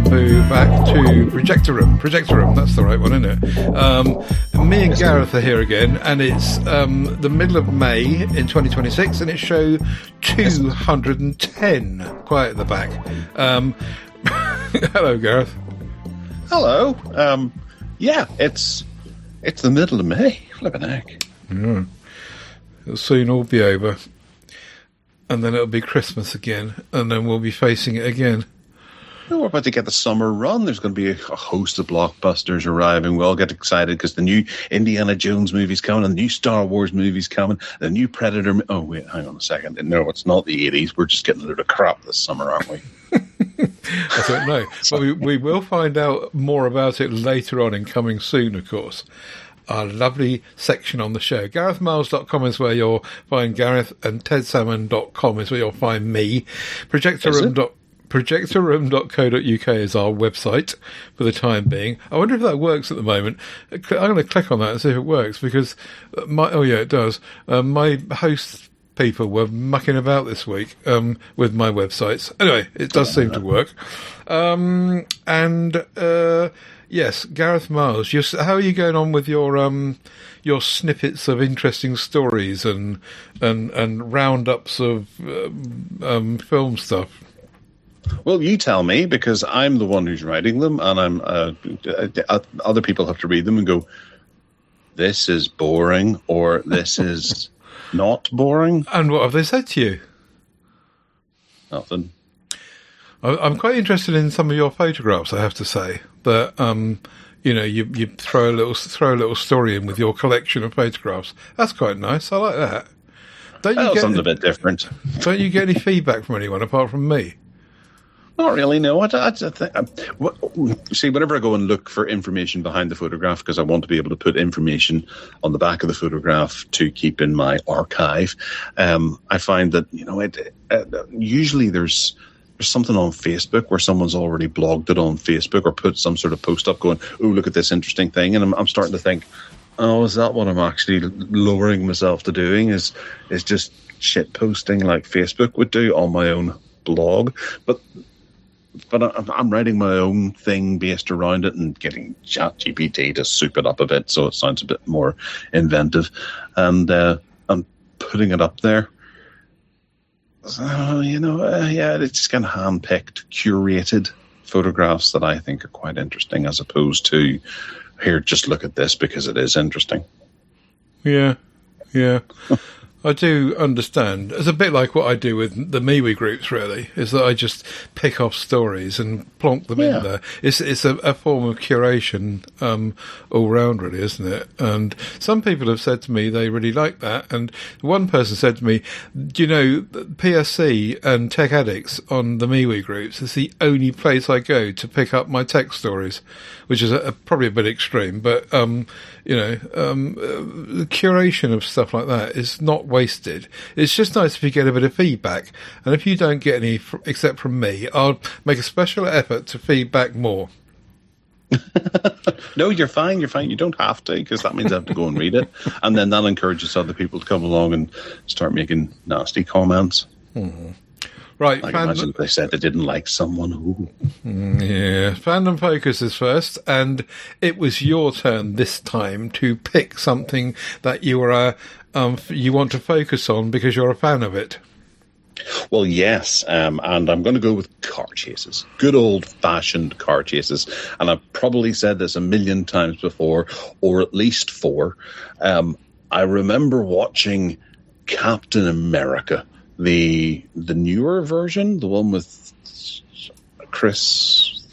Bamboo back to Projector Room. Projector Room, that's the right one, isn't it? Me and Gareth are here again, and it's the middle of May in 2026, and it's show 210, quite at the back. Hello, Gareth. Hello. Yeah, it's the middle of May. Flippin' heck. Yeah. It'll soon all be over. And then it'll be Christmas again, and then we'll be facing it again. We're about to get the summer run. There's going to be a host of blockbusters arriving. We all get excited because the new Indiana Jones movie's coming, and the new Star Wars movie's coming, the new Predator... Oh, wait, hang on a second. No, it's not the 80s. We're just getting a load of crap this summer, aren't we? I don't know. But we will find out more about it later on in Coming Soon, of course. Our lovely section on the show. GarethMiles.com is where you'll find Gareth, and TedSalmon.com is where you'll find me. Projectorroom.co.uk is our website for the time being. I wonder if that works at the moment. I'm going to click on that and see if it works, because it does. My host people were mucking about this week with my websites. Anyway, it does seem to work. Yes, Gareth Miles. How are you going on with your snippets of interesting stories and roundups of film stuff? Well, you tell me, because I'm the one who's writing them, and I'm other people have to read them and go, "This is boring," or "This is not boring." And what have they said to you? Nothing. I'm quite interested in some of your photographs, I have to say. That you throw a little story in with your collection of photographs. That's quite nice. I like that. Something a bit different. Don't you get any feedback from anyone apart from me? Not really, no. See, whenever I go and look for information behind the photograph, because I want to be able to put information on the back of the photograph to keep in my archive, I find that usually there's something on Facebook where someone's already blogged it on Facebook or put some sort of post up going, "Oh, look at this interesting thing," and I'm starting to think, "Oh, is that what I'm actually lowering myself to doing? Is just shit posting like Facebook would do on my own blog?" But I'm writing my own thing based around it and getting ChatGPT to soup it up a bit so it sounds a bit more inventive, and I'm putting it up there. So, it's just kind of hand-picked, curated photographs that I think are quite interesting, as opposed to, here, just look at this because it is interesting. Yeah. I do understand. It's a bit like what I do with the MeWe groups, really, is that I just pick off stories and plonk them in there. It's a form of curation all round, really, isn't it? And some people have said to me they really like that. And one person said to me, PSC and Tech Addicts on the MeWe groups is the only place I go to pick up my tech stories, which is probably a bit extreme, but the curation of stuff like that is not wasted. It's just nice if you get a bit of feedback, and if you don't get any except from me, I'll make a special effort to feedback more. No, you're fine. You don't have to, because that means I have to go and read it, and then that encourages other people to come along and start making nasty comments. Mm-hmm. Right, imagine if they said they didn't like someone. Ooh. Yeah, Fandom Focus is first, and it was your turn this time to pick something that you were you want to focus on because you're a fan of it. Well, yes, and I'm going to go with car chases. Good old-fashioned car chases. And I've probably said this a million times before, or at least 4. I remember watching Captain America, the newer version, the one with Chris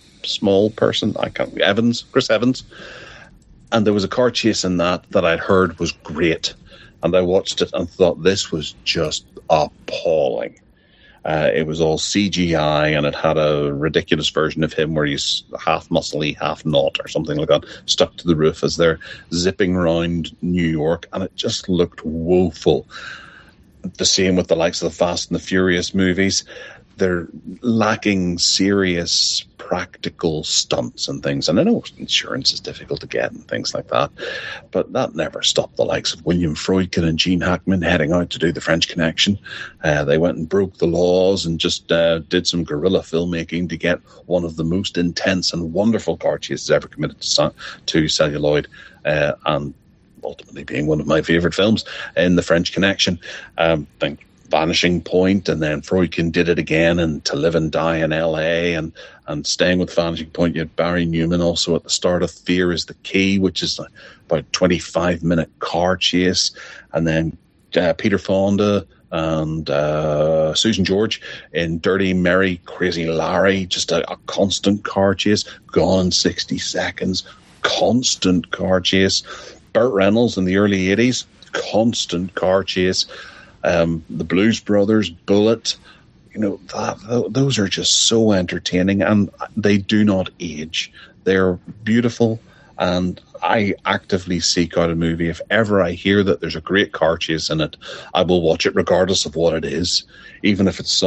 Evans. And there was a car chase in that I'd heard was great. And I watched it and thought this was just appalling. It was all CGI, and it had a ridiculous version of him where he's half muscly, half not, or something like that, stuck to the roof as they're zipping around New York, and it just looked woeful. The same with the likes of the Fast and the Furious movies. They're lacking serious practical stunts and things. And I know insurance is difficult to get and things like that, but that never stopped the likes of William Friedkin and Gene Hackman heading out to do the French Connection. They went and broke the laws and just did some guerrilla filmmaking to get one of the most intense and wonderful car chases ever committed to celluloid, and ultimately being one of my favourite films in the French Connection. Think Vanishing Point, and then Friedkin did it again, and To Live and Die in LA, and staying with Vanishing Point, you had Barry Newman also at the start of Fear is the Key, which is about a 25-minute car chase, and then Peter Fonda and Susan George in Dirty Mary, Crazy Larry, just a constant car chase. Gone in 60 Seconds, constant car chase. Burt Reynolds in the early 80s, constant car chase. The Blues Brothers, Bullet, those are just so entertaining, and they do not age. They're beautiful, and I actively seek out a movie. If ever I hear that there's a great car chase in it, I will watch it regardless of what it is, even if it's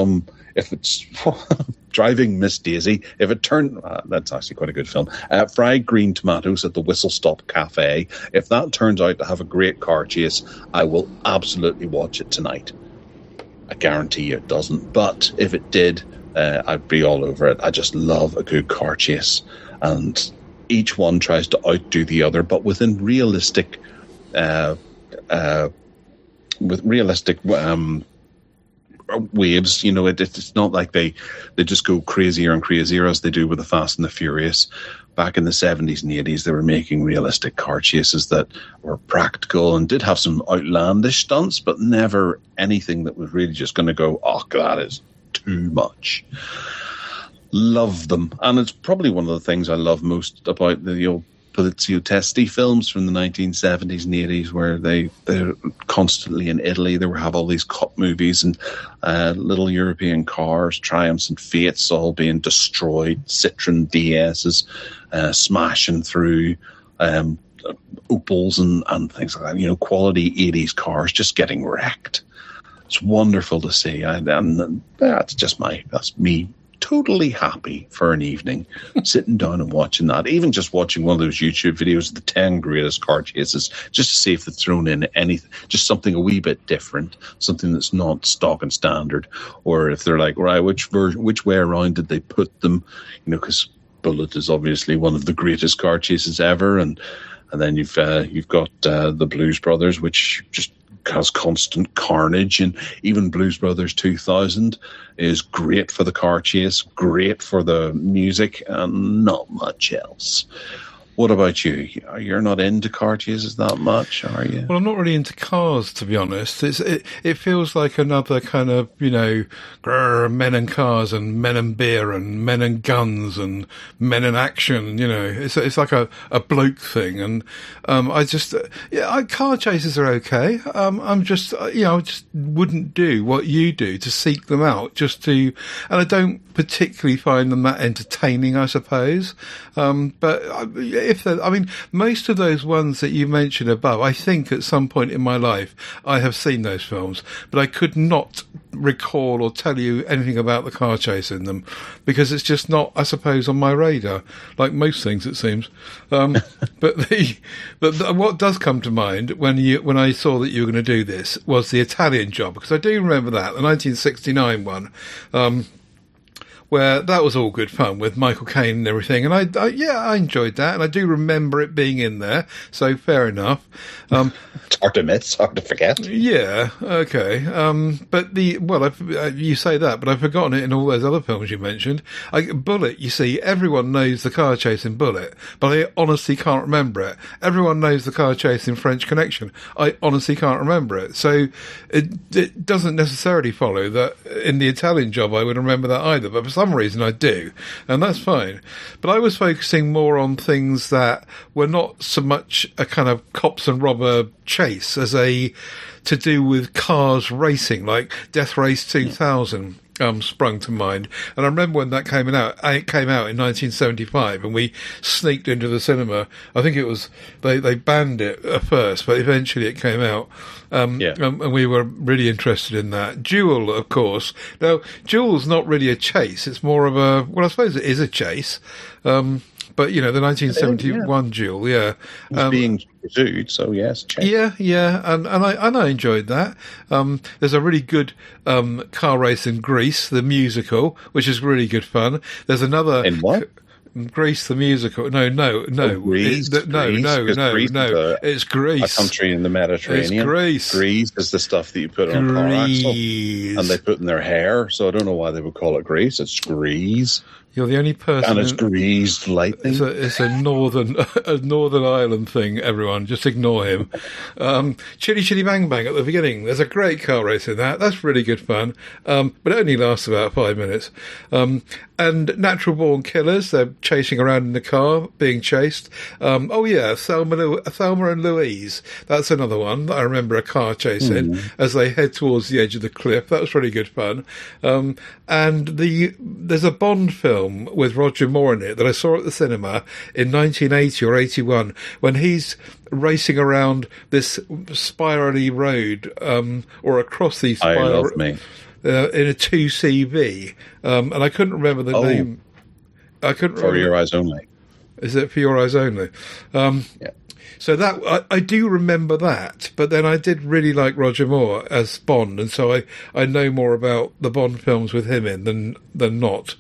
Driving Miss Daisy. If it turned, that's actually quite a good film. Fried Green Tomatoes at the Whistle Stop Cafe. If that turns out to have a great car chase, I will absolutely watch it tonight. I guarantee you it doesn't, but if it did, I'd be all over it. I just love a good car chase, and each one tries to outdo the other, but within realistic, waves. It's not like they just go crazier and crazier as they do with the Fast and the Furious. Back in the 70s and 80s, they were making realistic car chases that were practical and did have some outlandish stunts, but never anything that was really just going to go, oh, that is too much. Love them. And it's probably one of the things I love most about the old Polizio Testi films from the 1970s and 80s, where they're constantly in Italy. They have all these cop movies and little European cars, Triumphs and Fiats all being destroyed, Citroen DSs smashing through, Opels and things like that. Quality 80s cars just getting wrecked. It's wonderful to see, and that's me. Totally happy for an evening, sitting down and watching that. Even just watching one of those YouTube videos of the 10 greatest car chases, just to see if they've thrown in anything, just something a wee bit different, something that's not stock and standard, or if they're like, right, which way around did they put them? Because Bullet is obviously one of the greatest car chases ever, and then you've got the Blues Brothers, which just has constant carnage, and even Blues Brothers 2000 is great for the car chase, great for the music, and not much else. What about you? You're not into car chases that much, are you? Well, I'm not really into cars, to be honest. It feels like another kind of, men and cars and men and beer and men and guns and men and action. It's like a bloke thing, and car chases are okay. I just wouldn't do what you do to seek them out, and I don't particularly find them that entertaining, I suppose. But most of those ones that you mentioned above, I think at some point in my life I have seen those films, but I could not recall or tell you anything about the car chase in them, because it's just not, I suppose, on my radar, like most things, it seems. But what does come to mind when I saw that you were going to do this was The Italian Job, because I do remember that, the 1969 one, where that was all good fun with Michael Caine and everything. And I enjoyed that. And I do remember it being in there. So fair enough. It's hard to admit. It's hard to forget. Yeah. Okay. But you say that, but I've forgotten it in all those other films you mentioned. Bullet, you see, everyone knows the car chase in Bullet, but I honestly can't remember it. Everyone knows the car chase in French Connection. I honestly can't remember it. So it doesn't necessarily follow that in The Italian Job I would remember that either. But for some reason I do, and that's fine. But I was focusing more on things that were not so much a kind of cops and robber chase as to do with cars racing, like Death Race 2000. sprung to mind. And I remember when that came out. It came out in 1975, and we sneaked into the cinema. I think it was they banned it at first, but eventually it came out. And we were really interested in that. Duel, of course. Now, Duel's not really a chase. It's more of a, well, I suppose it is a chase. But, the 1971 Duel, yeah. It's being pursued, so yes. Chase. Yeah. And I enjoyed that. There's a really good car race in Grease, the musical, which is really good fun. There's another... In what? Grease the musical. No. Grease? No. It's Greece. A country in the Mediterranean. It's Greece. Grease is the stuff that you put on a car axle. And they put in their hair, so I don't know why they would call it Grease. It's Grease. You're the only person. And it's greased lightning. It's a northern Ireland thing, everyone. Just ignore him. Chitty Chitty Bang Bang at the beginning. There's a great car race in that. That's really good fun. But it only lasts about 5 minutes. And Natural Born Killers, they're chasing around in the car, being chased. Thelma and Louise. That's another one that I remember a car chase in as they head towards the edge of the cliff. That was really good fun. And there's a Bond film with Roger Moore in it that I saw at the cinema in 1980 or 81 when he's racing around this spirally road or across these spiral in a 2CV, and I couldn't remember the name. I couldn't For Your Eyes Only. Is it For Your Eyes Only? Yeah. So that I do remember that, but then I did really like Roger Moore as Bond, and so I know more about the Bond films with him in than not.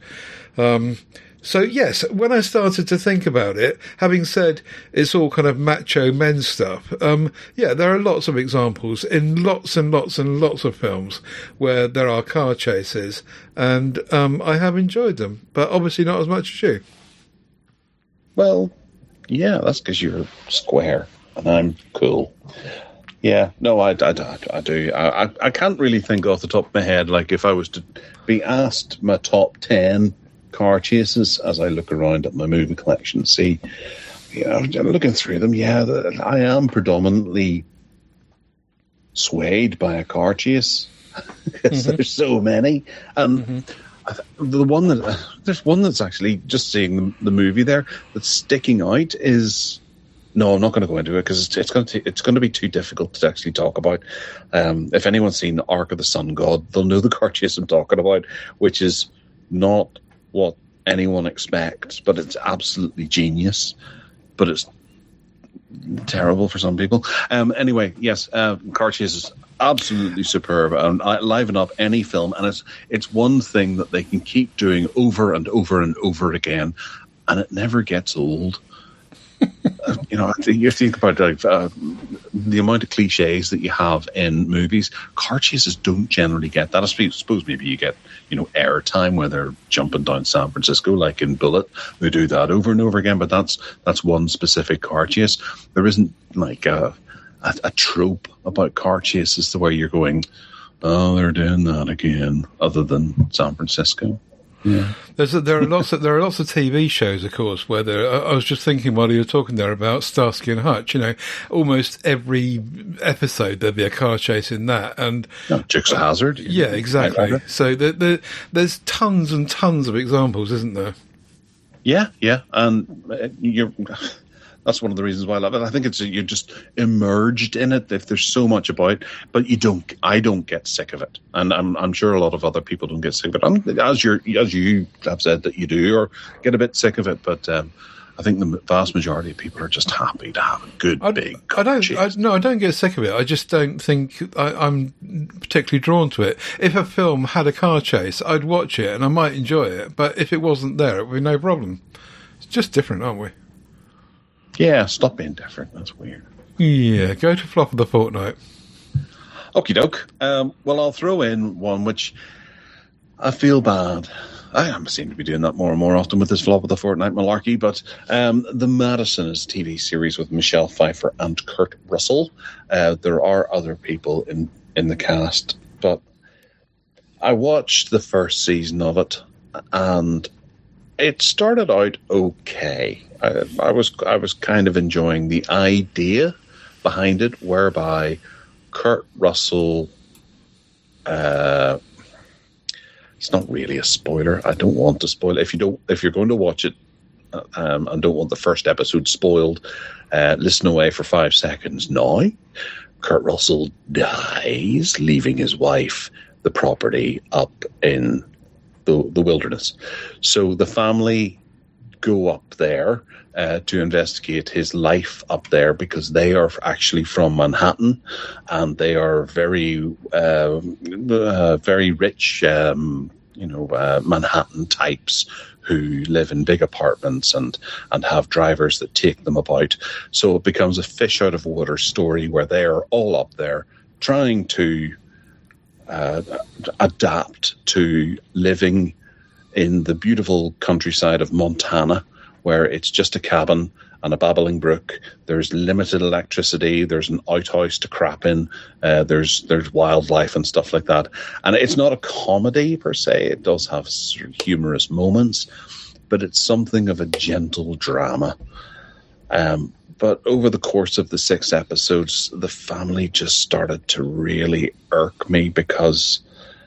So yes, when I started to think about it, having said it's all kind of macho men stuff, there are lots of examples in lots and lots and lots of films where there are car chases, and I have enjoyed them, but obviously not as much as you. Well, yeah, that's because you're square and I'm cool. Yeah, no, I do. I can't really think off the top of my head, like if I was to be asked my top 10 car chases as I look around at my movie collection, see, looking through them, I am predominantly swayed by a car chase because there's so many. And there's one that's actually, just seeing the movie there, that's sticking out is... No, I'm not going to go into it because it's going to be too difficult to actually talk about. If anyone's seen Ark of the Sun God, they'll know the car chase I'm talking about, which is not what anyone expects, but it's absolutely genius. But it's terrible for some people. Anyway, yes, car chase is absolutely superb and liven up any film, and it's one thing that they can keep doing over and over and over again, and it never gets old. You think about the amount of cliches that you have in movies. Car chases don't generally get that. I suppose maybe you get airtime where they're jumping down San Francisco, like in Bullet. They do that over and over again, but that's one specific car chase. There isn't like a trope about car chases to where you're going, oh, they're doing that again, other than San Francisco. Yeah. There are lots of TV shows, of course, where I was just thinking while you were talking there about Starsky and Hutch. Almost every episode there'd be a car chase in that, and Dukes of Hazzard. Yeah, exactly. So there's tons and tons of examples, isn't there? Yeah, and that's one of the reasons why I love it. I think you're just immersed in it. If there's so much about, but I don't get sick of it, and I'm sure a lot of other people don't get sick of it. As you have said that you do, or get a bit sick of it. But I think the vast majority of people are just happy to have a good big. I don't get sick of it. I just don't think I'm particularly drawn to it. If a film had a car chase, I'd watch it and I might enjoy it. But if it wasn't there, it would be no problem. It's just different, aren't we? Yeah, stop being different. That's weird. Yeah, go to Flop of the Fortnight. Okie doke. Well, I'll throw in one which I feel bad. I seem to be doing that more and more often with this Flop of the Fortnight malarkey, but The Madison is a TV series with Michelle Pfeiffer and Kurt Russell. There are other people in the cast, but I watched the first season of it, and it started out okay. I was kind of enjoying the idea behind it, whereby Kurt Russell It's not really a spoiler. I don't want to spoil it. If you're going to watch it and don't want the first episode spoiled, listen away for 5 seconds now. Kurt Russell dies, leaving his wife the property up in the wilderness. So the family go up there to investigate his life up there, because they are actually from Manhattan, and they are very, very rich, Manhattan types who live in big apartments and have drivers that take them about. So it becomes a fish out of water story where they are all up there trying to adapt to living in the beautiful countryside of Montana, where it's just a cabin and a babbling brook. There's limited electricity. There's an outhouse to crap in. There's wildlife and stuff like that. And it's not a comedy per se. It does have sort of humorous moments, but it's something of a gentle drama. But over the course of the 6 episodes, the family just started to really irk me, because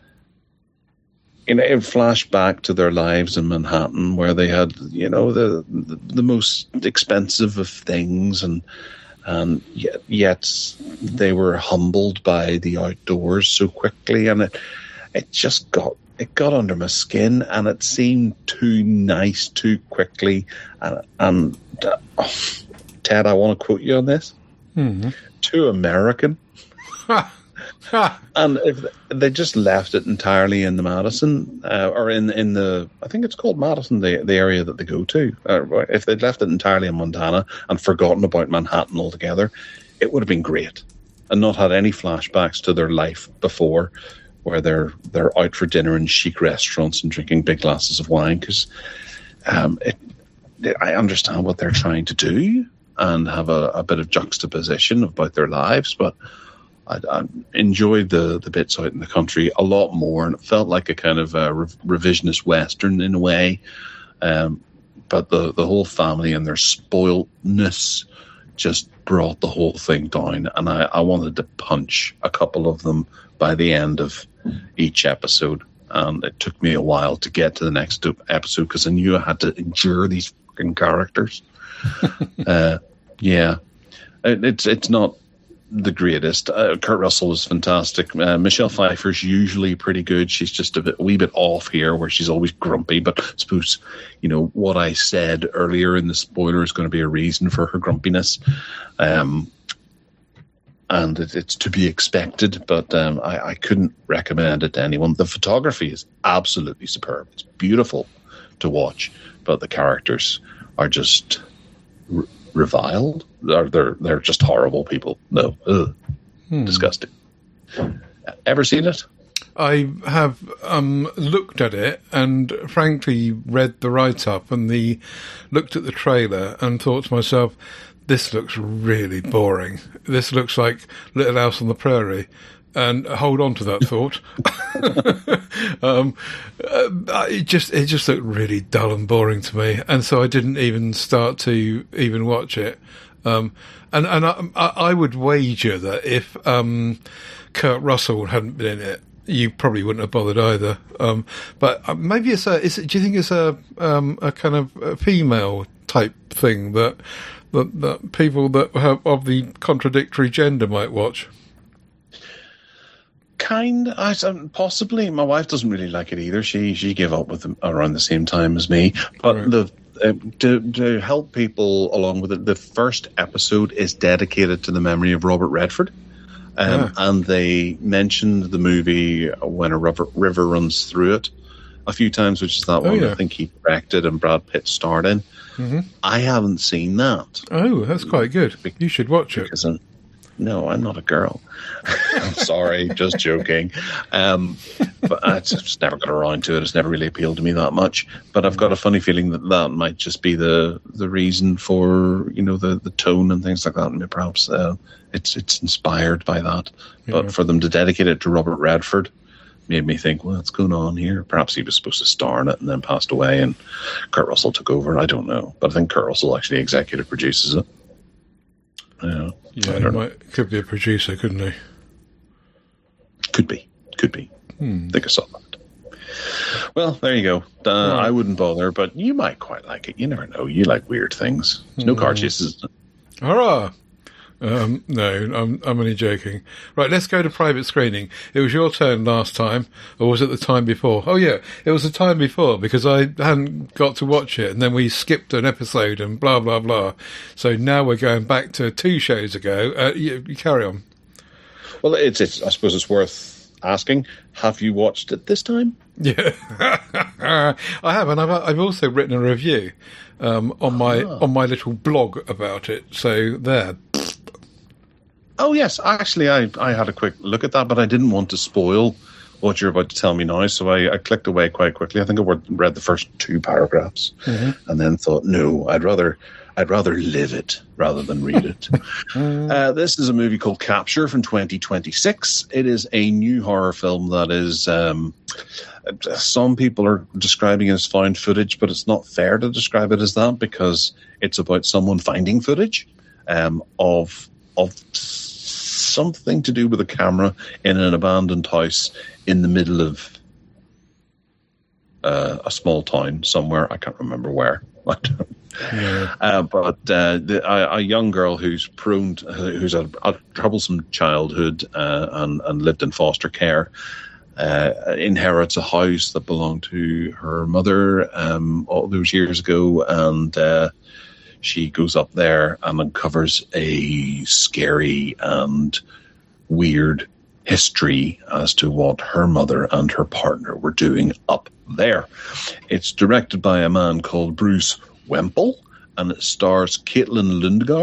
it flashed back to their lives in Manhattan, where they had, the most expensive of things, and yet they were humbled by the outdoors so quickly, and it just got under my skin, and it seemed too nice too quickly, and Ted, I want to quote you on this: too American. And if they just left it entirely in the Madison, or in the, I think it's called Madison, the area that they go to, if they'd left it entirely in Montana and forgotten about Manhattan altogether, it would have been great, and not had any flashbacks to their life before, where they're out for dinner in chic restaurants and drinking big glasses of wine, because I understand what they're trying to do and have a bit of juxtaposition about their lives, but I enjoyed the bits out in the country a lot more, and it felt like a kind of a revisionist Western in a way. But the whole family and their spoiledness just brought the whole thing down, and I wanted to punch a couple of them by the end of each episode. And it took me a while to get to the next episode, because I knew I had to endure these fucking characters. It's not the greatest. Kurt Russell is fantastic. Michelle Pfeiffer's usually pretty good. She's just a wee bit off here, where she's always grumpy. But I suppose, what I said earlier in the spoiler is going to be a reason for her grumpiness. And it's to be expected, but I couldn't recommend it to anyone. The photography is absolutely superb. It's beautiful to watch, but the characters are just reviled. They're just horrible people. No, disgusting. Ever seen it? I have looked at it and frankly read the write-up and looked at the trailer and thought to myself, this looks really boring. This looks like Little House on the Prairie. And hold on to that thought. It just looked really dull and boring to me, and so I didn't even start to even watch it. And I would wager that if Kurt Russell hadn't been in it, you probably wouldn't have bothered either. But maybe do you think it's a kind of a female type thing that people that have of the contradictory gender might watch? Possibly. My wife doesn't really like it either. She gave up with them around the same time as me. But right. To help people along with it, the first episode is dedicated to the memory of Robert Redford. And they mentioned the movie When a River Runs Through It a few times, which is that one I think he directed and Brad Pitt starred in. Mm-hmm. I haven't seen that. Oh, that's quite good. You should watch it. No, I'm not a girl. I'm sorry, just joking. But I just never got around to it. It's never really appealed to me that much. But I've got a funny feeling that might just be the reason for the tone and things like that. And perhaps it's inspired by that. Yeah. But for them to dedicate it to Robert Redford made me think, well, what's going on here? Perhaps he was supposed to star in it and then passed away, and Kurt Russell took over. I don't know, but I think Kurt Russell actually executive produces it. Yeah, could be a producer, couldn't he? Could be. Think I saw that. Well, there you go. Right. I wouldn't bother, but you might quite like it. You never know. You like weird things. There's no car chases. Hurrah! No, I'm only joking. Right, let's go to private screening. It was your turn last time, or was it the time before? Oh yeah, it was the time before, because I hadn't got to watch it, and then we skipped an episode and blah, blah, blah. So now we're going back to 2 shows ago. You carry on. Well, it's. I suppose it's worth asking. Have you watched it this time? Yeah, I have, and I've also written a review on my little blog about it. So there. Oh, yes. Actually, I had a quick look at that, but I didn't want to spoil what you're about to tell me now, so I clicked away quite quickly. I think I read the first 2 paragraphs and then thought, no, I'd rather live it rather than read it. This is a movie called Capture from 2026. It is a new horror film that is... some people are describing it as found footage, but it's not fair to describe it as that because it's about someone finding footage of something to do with a camera in an abandoned house in the middle of a small town somewhere. I can't remember where. Yeah. But a young girl who's a troublesome childhood and lived in foster care inherits a house that belonged to her mother all those years ago, and she goes up there and uncovers a scary and weird history as to what her mother and her partner were doing up there. It's directed by a man called Bruce Wemple, and it stars Caitlin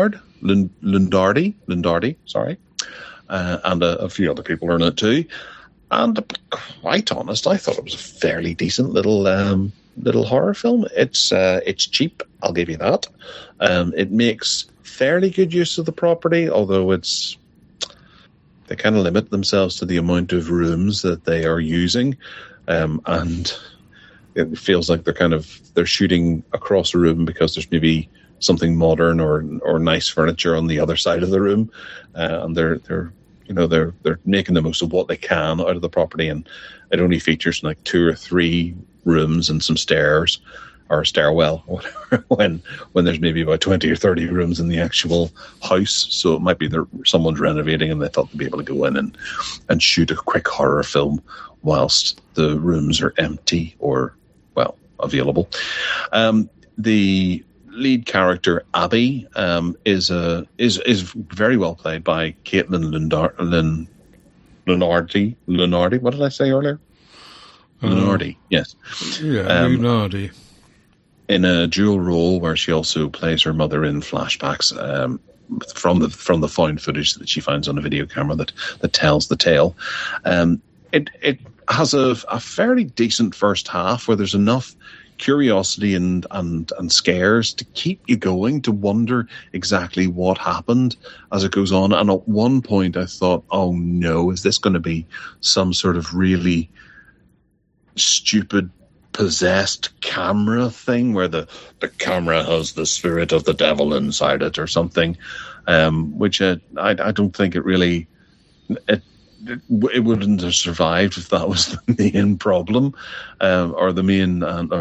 Lundardi, and a few other people are in it too. And to be quite honest, I thought it was a fairly decent little horror film. It's cheap, I'll give you that. It makes fairly good use of the property, although they kind of limit themselves to the amount of rooms that they are using, and it feels like they're shooting across a room because there's maybe something modern or nice furniture on the other side of the room, and they're making the most of what they can out of the property, and it only features like 2 or 3 rooms and some stairs or a stairwell or whatever, when there's maybe about 20 or 30 rooms in the actual house. So it might be someone's renovating and they thought they'd be able to go in and shoot a quick horror film whilst the rooms are empty or, well, available. The lead character Abby is very well played by Caitlin Lunardi. What did I say earlier? Lunardi, yes. Yeah, Lunardi. In a dual role where she also plays her mother in flashbacks from the found footage that she finds on a video camera that tells the tale. It has a fairly decent first half where there's enough curiosity and scares to keep you going, to wonder exactly what happened as it goes on. And at one point I thought, oh no, is this going to be some sort of really stupid possessed camera thing where the camera has the spirit of the devil inside it or something, which I don't think it really... It wouldn't have survived if that was the main problem, or the main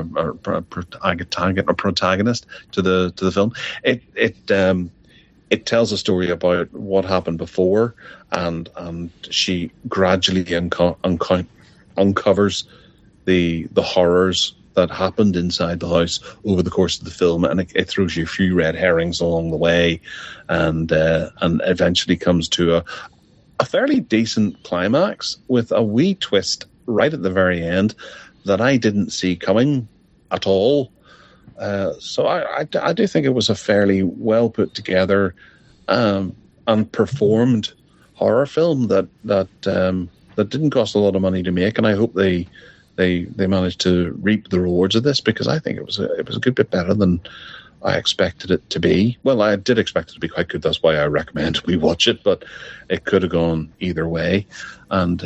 protagonist to the film. It tells a story about what happened before, and she gradually uncovers the horrors that happened inside the house over the course of the film, and it throws you a few red herrings along the way, and eventually comes to a fairly decent climax with a wee twist right at the very end that I didn't see coming at all. So I do think it was a fairly well put together and performed horror film that didn't cost a lot of money to make, and I hope they managed to reap the rewards of this, because I think it was a good bit better than I expected it to be. Well, I did expect it to be quite good. That's why I recommend we watch it, but it could have gone either way. And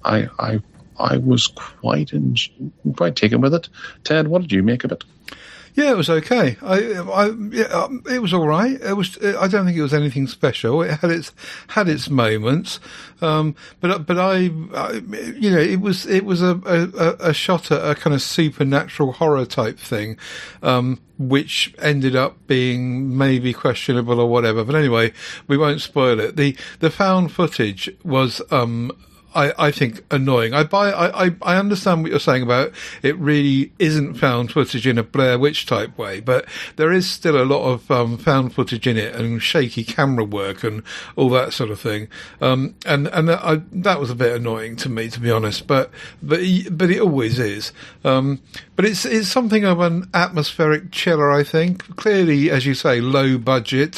I was quite taken with it. Ted, what did you make of it? Yeah, it was okay. It was all right. It was. I don't think it was anything special. It had its moments, but I, it was a shot at a kind of supernatural horror type thing, which ended up being maybe questionable or whatever. But anyway, we won't spoil it. The found footage was I think annoying. I understand what you're saying about it really isn't found footage in a Blair Witch type way, but there is still a lot of found footage in it and shaky camera work and all that sort of thing. That was a bit annoying to me, to be honest. But it always is. But it's something of an atmospheric chiller, I think. Clearly, as you say, low budget.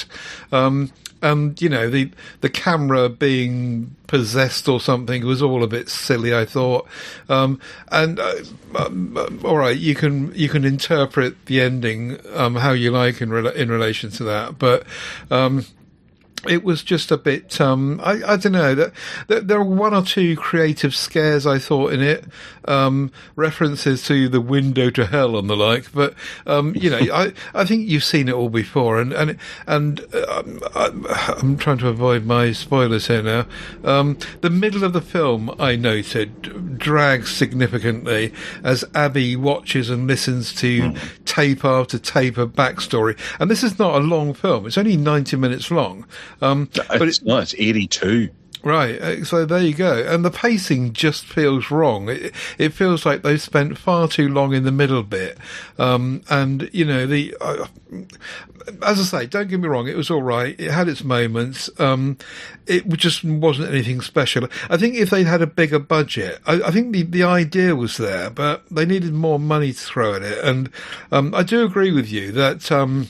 The camera being possessed or something was all a bit silly, I thought. All right, you can interpret the ending how you like in relation to that, but it was just a bit, I don't know, that there were one or two creative scares, I thought, in it, references to the window to hell and the like, but, I think you've seen it all before, and I'm trying to avoid my spoilers here now. The middle of the film, I noted, drags significantly as Abby watches and listens to tape after tape of backstory, and this is not a long film, it's only 90 minutes long. But it's 82. Right, so there you go. And the pacing just feels wrong. It feels like they spent far too long in the middle bit. As I say, don't get me wrong, it was all right. It had its moments. It just wasn't anything special. I think if they'd had a bigger budget, I think the idea was there, but they needed more money to throw at it. And I do agree with you that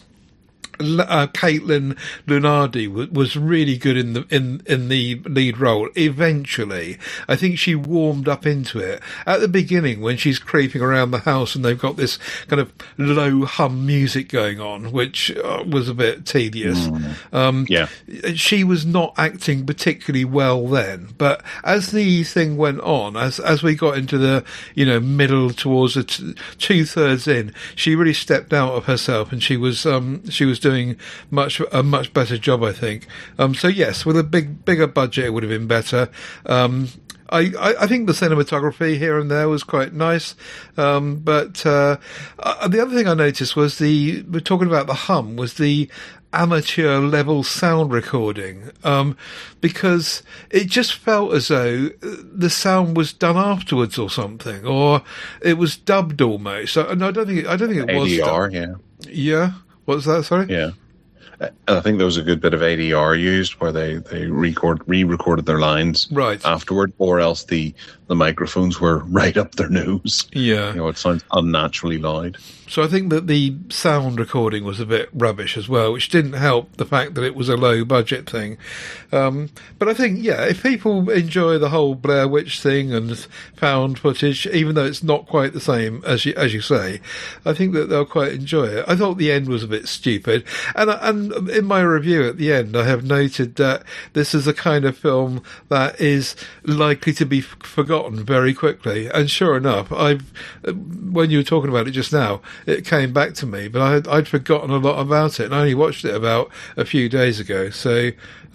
Caitlin Lunardi was really good in the lead role. Eventually, I think she warmed up into it. At the beginning, when she's creeping around the house and they've got this kind of low hum music going on, which was a bit tedious. She was not acting particularly well then. But as the thing went on, as we got into the middle towards the 2/3 in, she really stepped out of herself, and she was doing a much better job, I think. So yes, with a bigger budget, it would have been better. I think the cinematography here and there was quite nice, but the other thing I noticed was we're talking about the hum, was the amateur level sound recording, because it just felt as though the sound was done afterwards or something, or it was dubbed almost. And I don't think it was ADR. Yeah. What was that? Sorry. Yeah. I think there was a good bit of ADR used where they re-recorded their lines right afterward, or else the microphones were right up their nose. Yeah. It sounds unnaturally loud. So I think that the sound recording was a bit rubbish as well, which didn't help the fact that it was a low budget thing. But I think, if people enjoy the whole Blair Witch thing and found footage, even though it's not quite the same as you say, I think that they'll quite enjoy it. I thought the end was a bit stupid. And in my review at the end, I have noted that this is a kind of film that is likely to be forgotten very quickly. And sure enough, when you were talking about it just now, it came back to me, but I'd forgotten a lot about it, and I only watched it about a few days ago. So,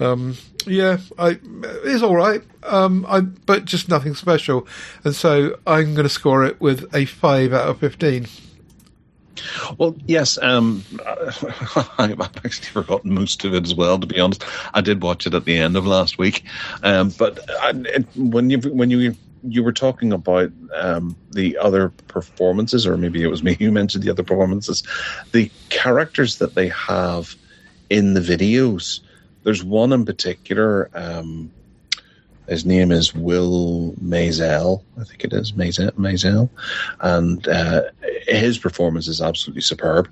it's all right, but just nothing special. And so I'm going to score it with a 5 out of 15. Well, yes, I've actually forgotten most of it as well, to be honest. I did watch it at the end of last week, but when you were talking about the other performances, or maybe it was me who mentioned the other performances, the characters that they have in the videos. There's one in particular, his name is Will Maisel, I think it is, Maisel, and his performance is absolutely superb.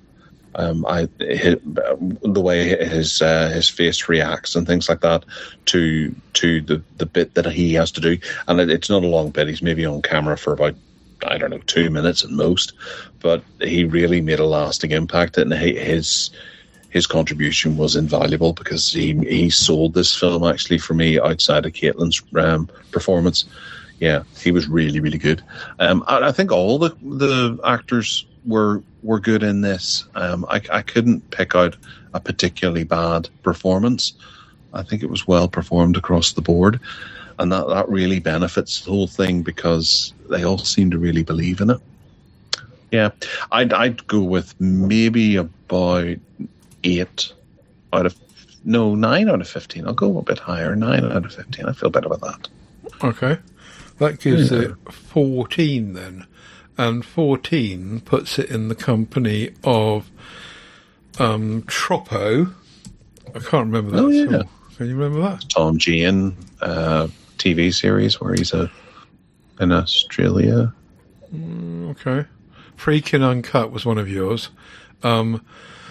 The way his face reacts and things like that to the bit that he has to do, and it's not a long bit. He's maybe on camera for about, I don't know, 2 minutes at most, but he really made a lasting impact, and his contribution was invaluable, because he sold this film actually for me outside of Caitlin's performance. Yeah, he was really, really good. I think all the actors were were good in this. I couldn't pick out a particularly bad performance. I think it was well performed across the board, and that really benefits the whole thing because they all seem to really believe in it. Yeah, I'd go with maybe about 9 out of 15. I'll go a bit higher, 9 out of 15. I feel better about that. Okay, that gives it 14 then, and 14 puts it in the company of Troppo. I can't remember that film. Can you remember that? Tom Jane TV series where he's in Australia. Okay. Freakin' Uncut was one of yours. Patang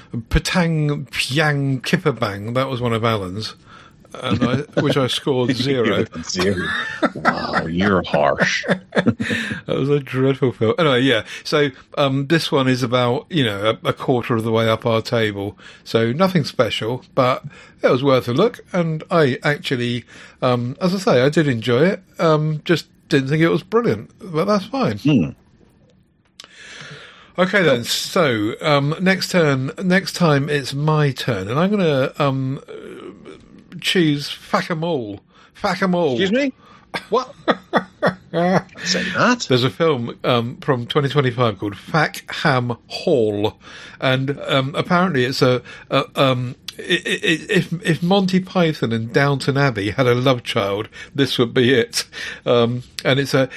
Pyang Kipperbang, that was one of Alan's, and which I scored 0. 0. Wow, you're harsh. That was a dreadful film. Anyway, yeah. So this one is about, a quarter of the way up our table. So nothing special, but it was worth a look. And I actually, as I say, I did enjoy it. Just didn't think it was brilliant, but that's fine. Okay then, so next time it's my turn, and I'm going to choose Fuck 'em all. Fuck 'em all. Excuse me? What? Say that? There's a film from 2025 called Fackham Hall, and apparently it's if Monty Python and Downton Abbey had a love child, this would be it. And it's a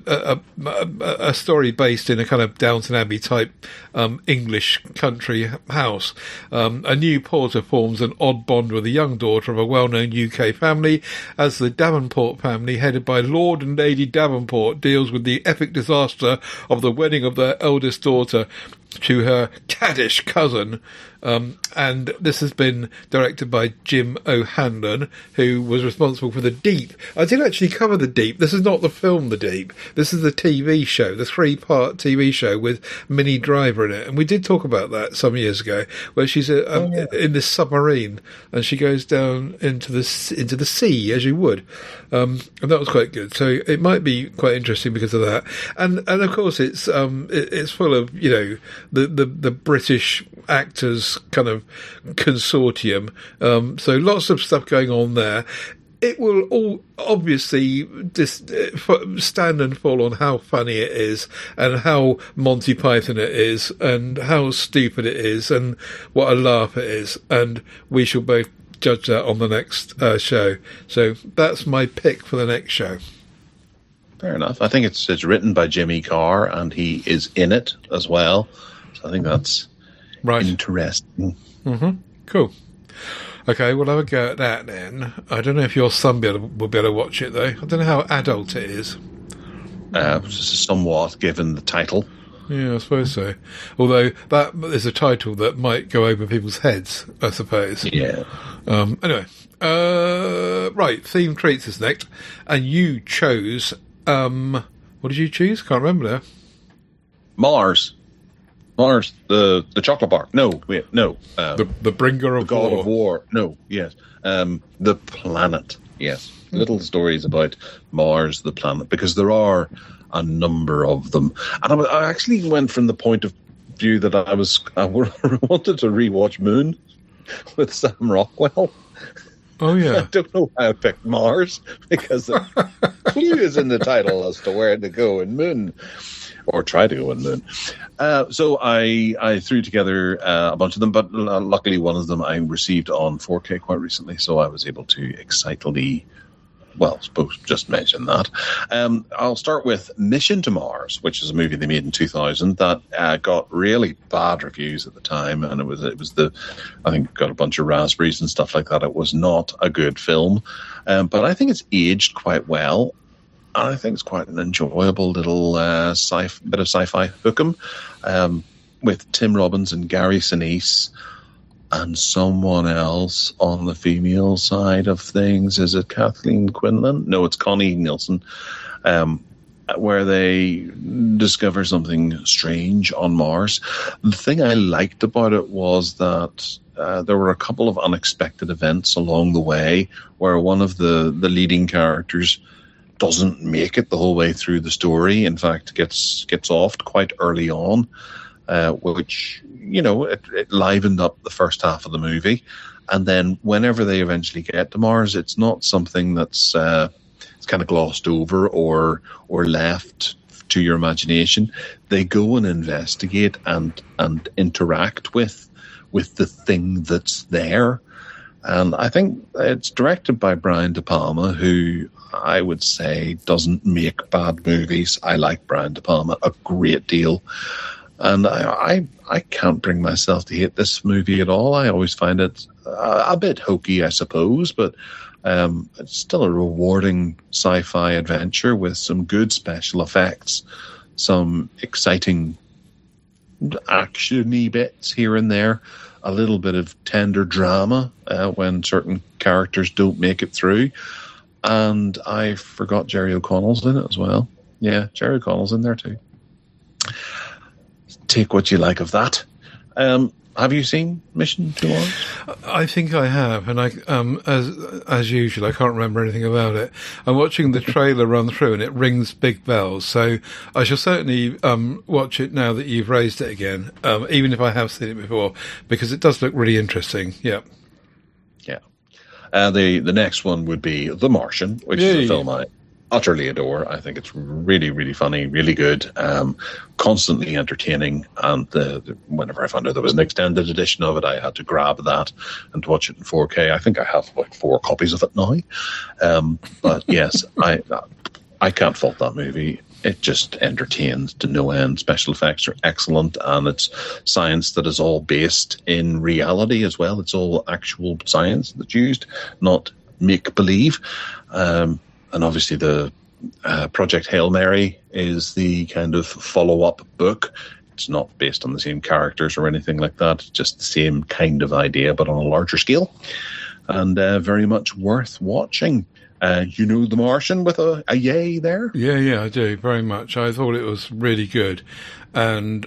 story based in a kind of Downton Abbey type English country house. A new porter forms an odd bond with a young daughter of a well-known UK family, as the Davenport family, headed by Lord and Lady Davenport, deals with the epic disaster of the wedding of their eldest daughter to her caddish cousin. And this has been directed by Jim O'Hanlon, who was responsible for The Deep. I did actually cover The Deep. This is not the film The Deep. This is the TV show, the 3-part TV show with Minnie Driver in it. And we did talk about that some years ago, where she's in this submarine and she goes down into the sea, as you would. And that was quite good. So it might be quite interesting because of that. And of course it's full of, the British actors kind of consortium. So lots of stuff going on there. It will all obviously stand and fall on how funny it is and how Monty Python it is and how stupid it is and what a laugh it is. And we shall both judge that on the next show. So that's my pick for the next show. Fair enough. I think it's written by Jimmy Carr and he is in it as well. So I think that's right. Interesting. Mm-hmm. Cool. Okay, we'll have a go at that then. I don't know if your son will be able to watch it, though. I don't know how adult it is. Somewhat, given the title. Yeah, I suppose so. Although that is a title that might go over people's heads, I suppose. Yeah. Anyway, right, Theme Treats is next. And you chose... what did you choose? Can't remember now. Mars, the chocolate bar. No, wait, no. The bringer of God war. of War. No, yes. The planet. Yes. Little stories about Mars, the planet, because there are a number of them. And I actually went from the point of view that I wanted to rewatch Moon with Sam Rockwell. Oh, yeah. I don't know why I picked Mars, because the clue is in the title as to where to go in Moon. Or try to go in Moon. So I threw together a bunch of them, but luckily one of them I received on 4K quite recently, so I was able to excitedly, I suppose just mention that. I'll start with Mission to Mars, which is a movie they made in 2000 that got really bad reviews at the time, and it was I think got a bunch of raspberries and stuff like that. It was not a good film, but I think it's aged quite well. I think it's quite an enjoyable little bit of sci-fi hookum with Tim Robbins and Gary Sinise and someone else on the female side of things. Is it Kathleen Quinlan? No, it's Connie Nielsen, where they discover something strange on Mars. The thing I liked about it was that there were a couple of unexpected events along the way where one of the leading characters doesn't make it the whole way through the story. In fact, gets offed quite early on. which, it livened up the first half of the movie. And then whenever they eventually get to Mars, it's not something that's it's kind of glossed over or left to your imagination. They go and investigate and interact with the thing that's there. And I think it's directed by Brian De Palma, who I would say doesn't make bad movies. I like Brian De Palma a great deal. And I can't bring myself to hate this movie at all. I always find it a bit hokey, I suppose, but it's still a rewarding sci-fi adventure with some good special effects, some exciting action-y bits here and there, a little bit of tender drama when certain characters don't make it through. And I forgot Jerry O'Connell's in it as well. Yeah, Jerry O'Connell's in there too. Take what you like of that. Have you seen Mission to Mars? I think I have, and I, as usual, I can't remember anything about it. I'm watching the trailer run through, and it rings big bells. So I shall certainly watch it now that you've raised it again, even if I have seen it before, because it does look really interesting. Yeah. Yeah. The next one would be The Martian, which is a film I utterly adore. I think it's really, really funny, really good, constantly entertaining. And whenever I found out there was an extended edition of it, I had to grab that and watch it in 4K. I think I have like 4 copies of it now. But yes, I can't fault that movie. It just entertains to no end. Special effects are excellent, and it's science that is all based in reality as well. It's all actual science that's used, not make-believe. And obviously the Project Hail Mary is the kind of follow-up book. It's not based on the same characters or anything like that. It's just the same kind of idea, but on a larger scale. And very much worth watching. The Martian with a yay there? Yeah, I do, very much. I thought it was really good. And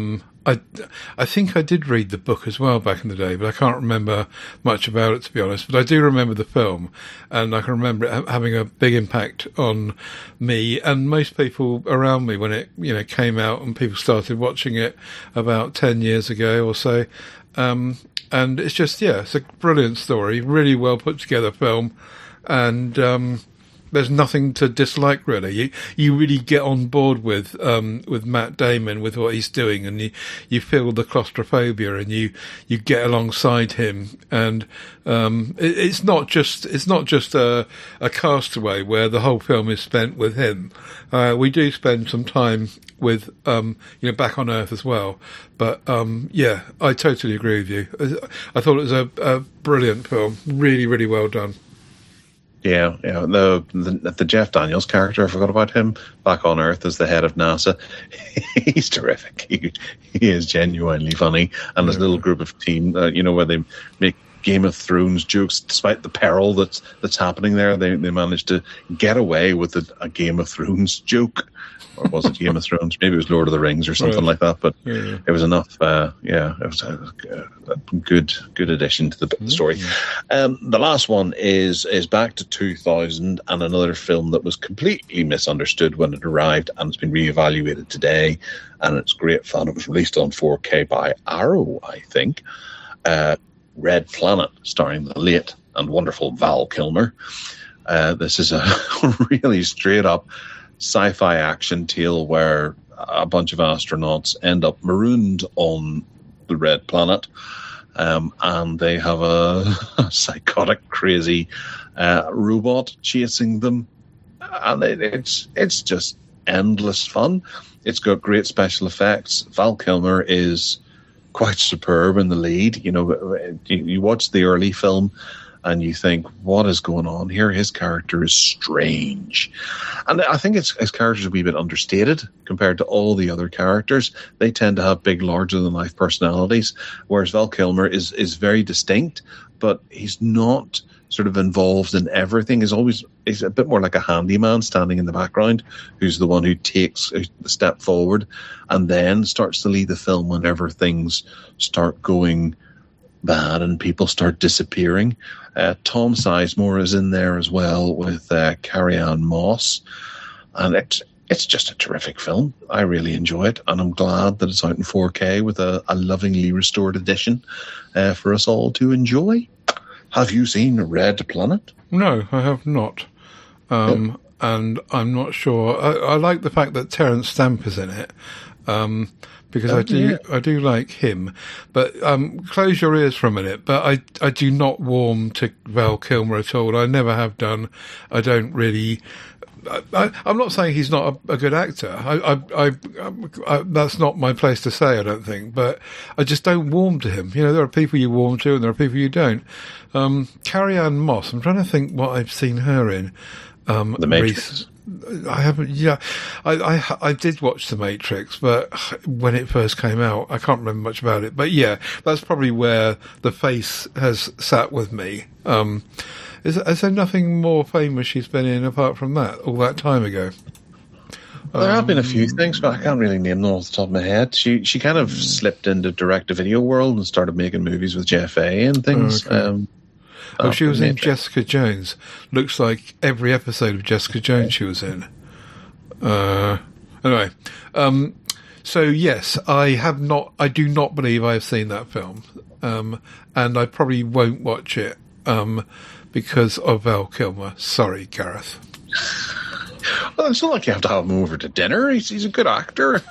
I think I did read the book as well back in the day, but I can't remember much about it, to be honest. But I do remember the film, and I can remember it having a big impact on me and most people around me when it came out and people started watching it about 10 years ago or so. And it's just, it's a brilliant story, really well put together film, and there's nothing to dislike, really. You really get on board with Matt Damon, with what he's doing, and you feel the claustrophobia, and you get alongside him. And it's not just a Castaway where the whole film is spent with him. We do spend some time with back on Earth as well. But I totally agree with you. I thought it was a brilliant film, really, really well done. Yeah. The Jeff Daniels character, I forgot about him, back on Earth as the head of NASA. He's terrific. He is genuinely funny. And his little group of team, where they make Game of Thrones jokes, despite the peril that's happening there, they managed to get away with a Game of Thrones joke. Or was it Game of Thrones? Maybe it was Lord of the Rings or something like that. But it was enough. It was a good addition to the story. The last one is back to 2000 and another film that was completely misunderstood when it arrived, and it's been reevaluated today, and it's great fun. It was released on 4K by Arrow, I think. Red Planet, starring the late and wonderful Val Kilmer. This is a really straight up sci-fi action tale where a bunch of astronauts end up marooned on the Red Planet, and they have a psychotic, crazy robot chasing them, and it's just endless fun. It's got great special effects. Val Kilmer is quite superb in the lead. You watch the early film and you think, what is going on here? His character is strange. And I think his character is a wee bit understated compared to all the other characters. They tend to have big, larger-than-life personalities, whereas Val Kilmer is very distinct, but he's not sort of involved in everything. He's a bit more like a handyman standing in the background, who's the one who takes the step forward and then starts to lead the film whenever things start going bad and people start disappearing. Tom Sizemore is in there as well with Carrie-Anne Moss, and it's just a terrific film. I really enjoy it, and I'm glad that it's out in 4K with a lovingly restored edition for us all to enjoy. Have you seen Red Planet? No, I have not. And I'm not sure. I like the fact that Terence Stamp is in it, because I do like him. But close your ears for a minute. But I do not warm to Val Kilmer at all. I never have done. I don't really. I'm not saying he's not a good actor. I that's not my place to say, I don't think. But I just don't warm to him. You know, there are people you warm to, and there are people you don't. Carrie-Anne Moss. I'm trying to think what I've seen her in. The Matrix. I haven't. Yeah, I did watch The Matrix, but when it first came out, I can't remember much about it. But yeah, that's probably where the face has sat with me. Is there nothing more famous she's been in apart from that all that time ago? There have been a few things, but I can't really name them off the top of my head. She kind of slipped into direct-to-video world and started making movies with Jeff A. and things. Okay. She was in Jessica Jones. Looks like every episode of Jessica Jones she was in. Anyway, so yes, I do not believe I have seen that film, and I probably won't watch it because of Val Kilmer. Sorry, Gareth. Well, it's not like you have to have him over to dinner. He's a good actor.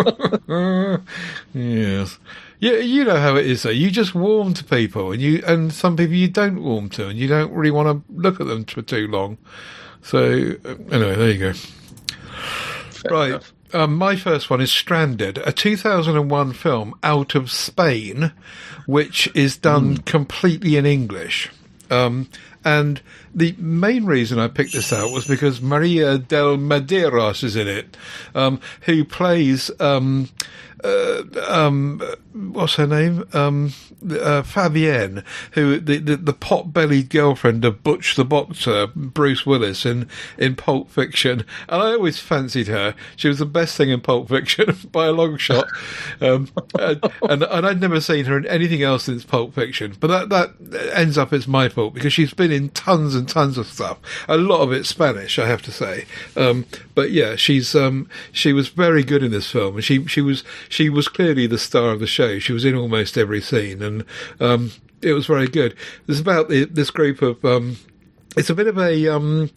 Yes. Yeah, you know how it is though. You just warm to people, and some people you don't warm to, and you don't really want to look at them for too long. So anyway, there you go. Fair right. My first one is Stranded, a 2001 film out of Spain, which is done completely in English. And the main reason I picked this out was because Maria del Medeiros is in it, who plays, what's her name? Fabienne, who the pot-bellied girlfriend of Butch the Boxer, Bruce Willis in Pulp Fiction. And I always fancied her. She was the best thing in Pulp Fiction by a long shot. And I'd never seen her in anything else since Pulp Fiction. But that ends up as my fault because she's been in tons and tons of stuff. A lot of it's Spanish, I have to say. But yeah, she was very good in this film, and she was clearly the star of the show. She was in almost every scene, and it was very good. It's about this group of. It's a bit of a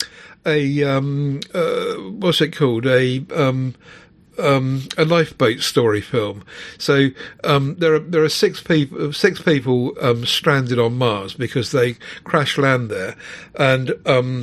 what's it called? A lifeboat story film. So there are six people stranded on Mars because they crash land there, and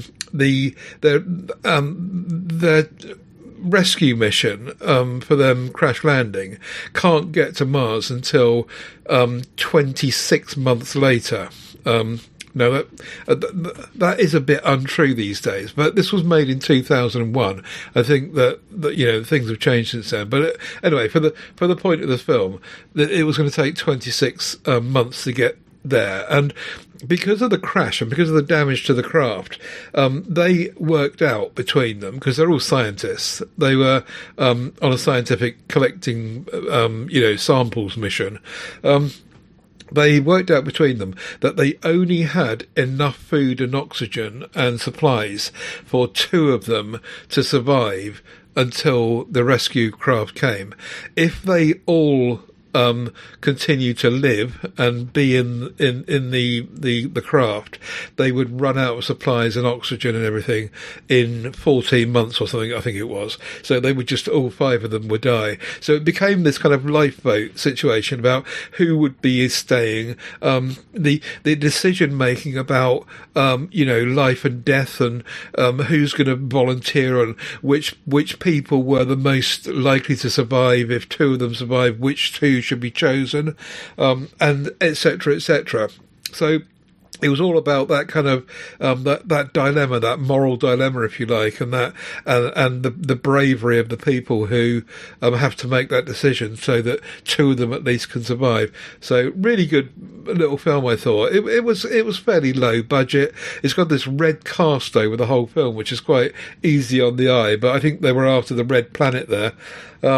their rescue mission for them crash landing can't get to Mars until 26 months later. No, that is a bit untrue these days, but this was made in 2001. I think that things have changed since then. But anyway, for the point of the film, that it was going to take 26 months to get there, and because of the crash and because of the damage to the craft, they worked out between them, because they're all scientists. They were on a scientific collecting, samples mission. They worked out between them that they only had enough food and oxygen and supplies for two of them to survive until the rescue craft came. If they all continue to live and be in the craft, they would run out of supplies and oxygen and everything in 14 months or something, I think it was. So they would just, all five of them would die. So it became this kind of lifeboat situation about who would be staying, the decision making about life and death, and who's going to volunteer, and which people were the most likely to survive. If two of them survived, which two should be chosen, and etc., etc. So it was all about that kind of that dilemma, that moral dilemma, if you like, and that and the bravery of the people who have to make that decision so that two of them at least can survive. So really good little film, I thought. It was fairly low budget. It's got this red cast over the whole film, which is quite easy on the eye, but I think they were after the Red Planet there.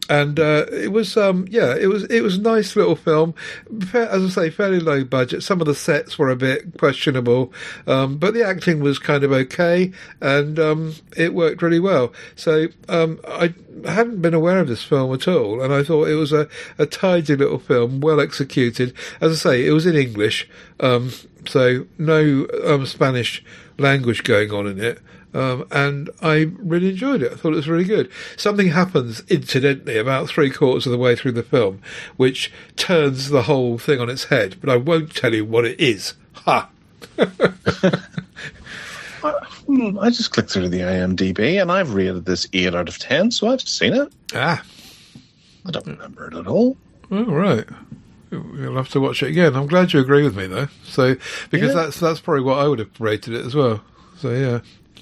And it was it was a nice little film. As I say, fairly low budget. Some of the sets were a bit questionable, but the acting was kind of okay, and it worked really well. So I hadn't been aware of this film at all, and I thought it was a tidy little film, well executed. As I say, it was in English, so no Spanish language going on in it. And I really enjoyed it. I thought it was really good. Something happens, incidentally, about 3/4 of the way through the film, which turns the whole thing on its head, but I won't tell you what it is. Ha! I just clicked through the IMDb, and I've rated this 8 out of 10, so I've seen it. Ah. I don't remember it at all. Oh, right. You'll have to watch it again. I'm glad you agree with me, though. So, because that's probably what I would have rated it as well. So, yeah.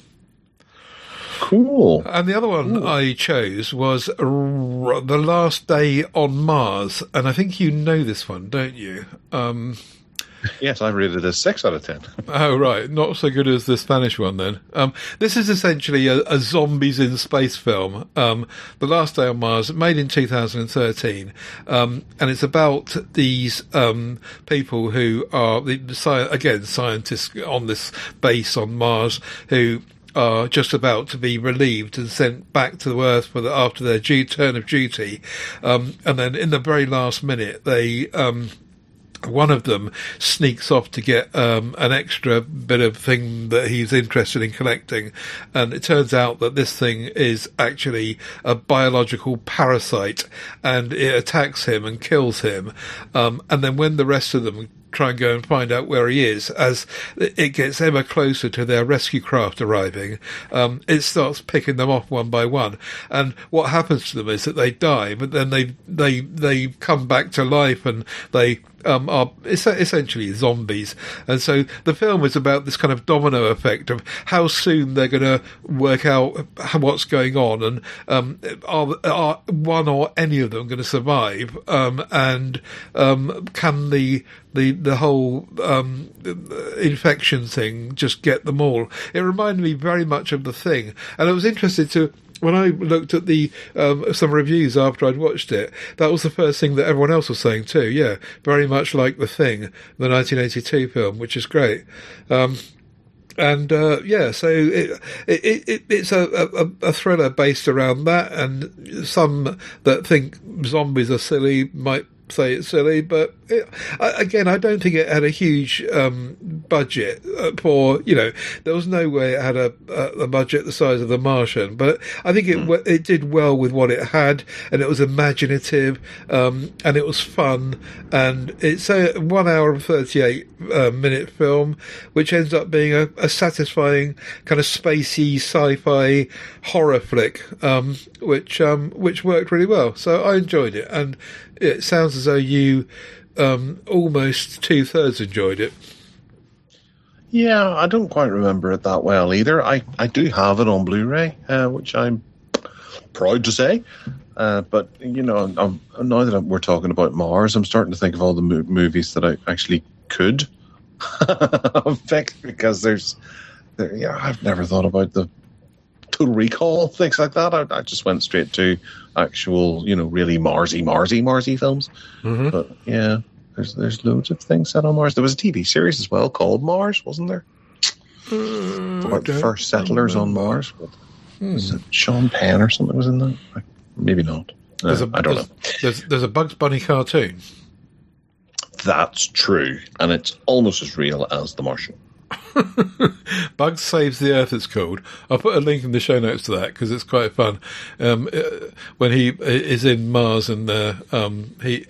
Cool. And the other one I chose was The Last Day on Mars. And I think you know this one, don't you? Yes, I rated it as 6 out of 10. Oh, right. Not so good as the Spanish one, then. This is essentially a zombies in space film. The Last Day on Mars, made in 2013. And it's about these people who are, scientists on this base on Mars who are just about to be relieved and sent back to Earth after their turn of duty. And then in the very last minute, they... one of them sneaks off to get an extra bit of thing that he's interested in collecting, and it turns out that this thing is actually a biological parasite, and it attacks him and kills him. And then when the rest of them try and go and find out where he is, as it gets ever closer to their rescue craft arriving, it starts picking them off one by one. And what happens to them is that they die, but then they come back to life, and they are essentially zombies. And so the film is about this kind of domino effect of how soon they're going to work out what's going on, and are one or any of them going to survive, and can the whole infection thing just get them all. It reminded me very much of The Thing, and I was interested to, when I looked at the some reviews after I'd watched it, that was the first thing that everyone else was saying too. Yeah, very much like The Thing, the 1982 film, which is great. So it's a thriller based around that, and some that think zombies are silly might say it's silly, but again, I don't think it had a huge budget for, there was no way it had a budget the size of The Martian, but I think it did well with what it had, and it was imaginative, and it was fun, and it's a 1 hour and 38 minute film, which ends up being a satisfying kind of spacey sci-fi horror flick, which worked really well. So I enjoyed it, and it sounds as though you almost 2/3 enjoyed it. Yeah, I don't quite remember it that well either. I do have it on Blu-ray, which I'm proud to say. But, now that we're talking about Mars, I'm starting to think of all the movies that I actually could pick, because I've never thought about the Total Recall, things like that. I just went straight to actual, really Marsy films. Mm-hmm. But yeah, there's loads of things set on Mars. There was a TV series as well called Mars, wasn't there? About the first settlers on Mars. Was it Sean Penn or something was in that? Maybe not. I don't know. There's a Bugs Bunny cartoon. That's true, and it's almost as real as The Martian. Bugs Saves the Earth, it's called. I'll put a link in the show notes to that because it's quite fun. When he is in Mars, and the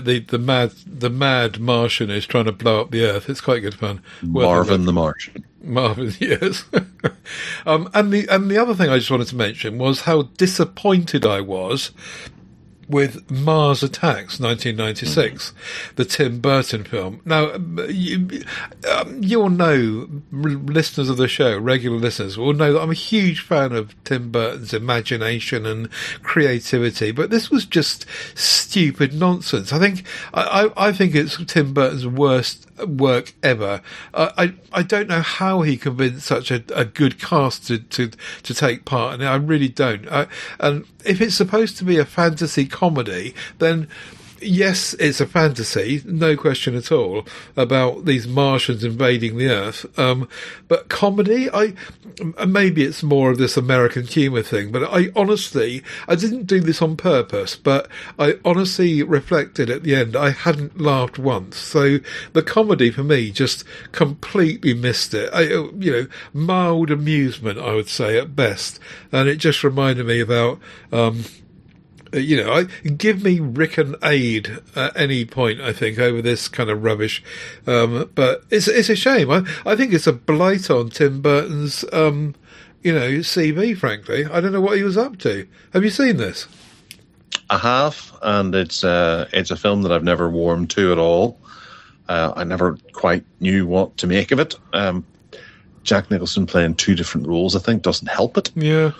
mad Martian is trying to blow up the Earth. It's quite good fun. Marvin the Martian. Marvin, yes. And the other thing I just wanted to mention was how disappointed I was with Mars Attacks, 1996, the Tim Burton film. Now, you'll know, listeners of the show, regular listeners, will know that I'm a huge fan of Tim Burton's imagination and creativity, but this was just stupid nonsense. I think it's Tim Burton's worst work ever. I don't know how he convinced such a good cast to take part in it. I really don't. And if it's supposed to be a fantasy comedy, then yes, it's a fantasy, no question at all, about these Martians invading the Earth. But comedy, maybe it's more of this American humour thing, but I didn't do this on purpose, but I honestly reflected at the end, I hadn't laughed once. So the comedy for me just completely missed it. Mild amusement, I would say, at best. And it just reminded me about, give me Rick and Aid at any point, I think, over this kind of rubbish. But it's a shame. I think it's a blight on Tim Burton's, CV, frankly. I don't know what he was up to. Have you seen this? I have, and it's a film that I've never warmed to at all. I never quite knew what to make of it. Jack Nicholson playing two different roles, I think, doesn't help it. Yeah.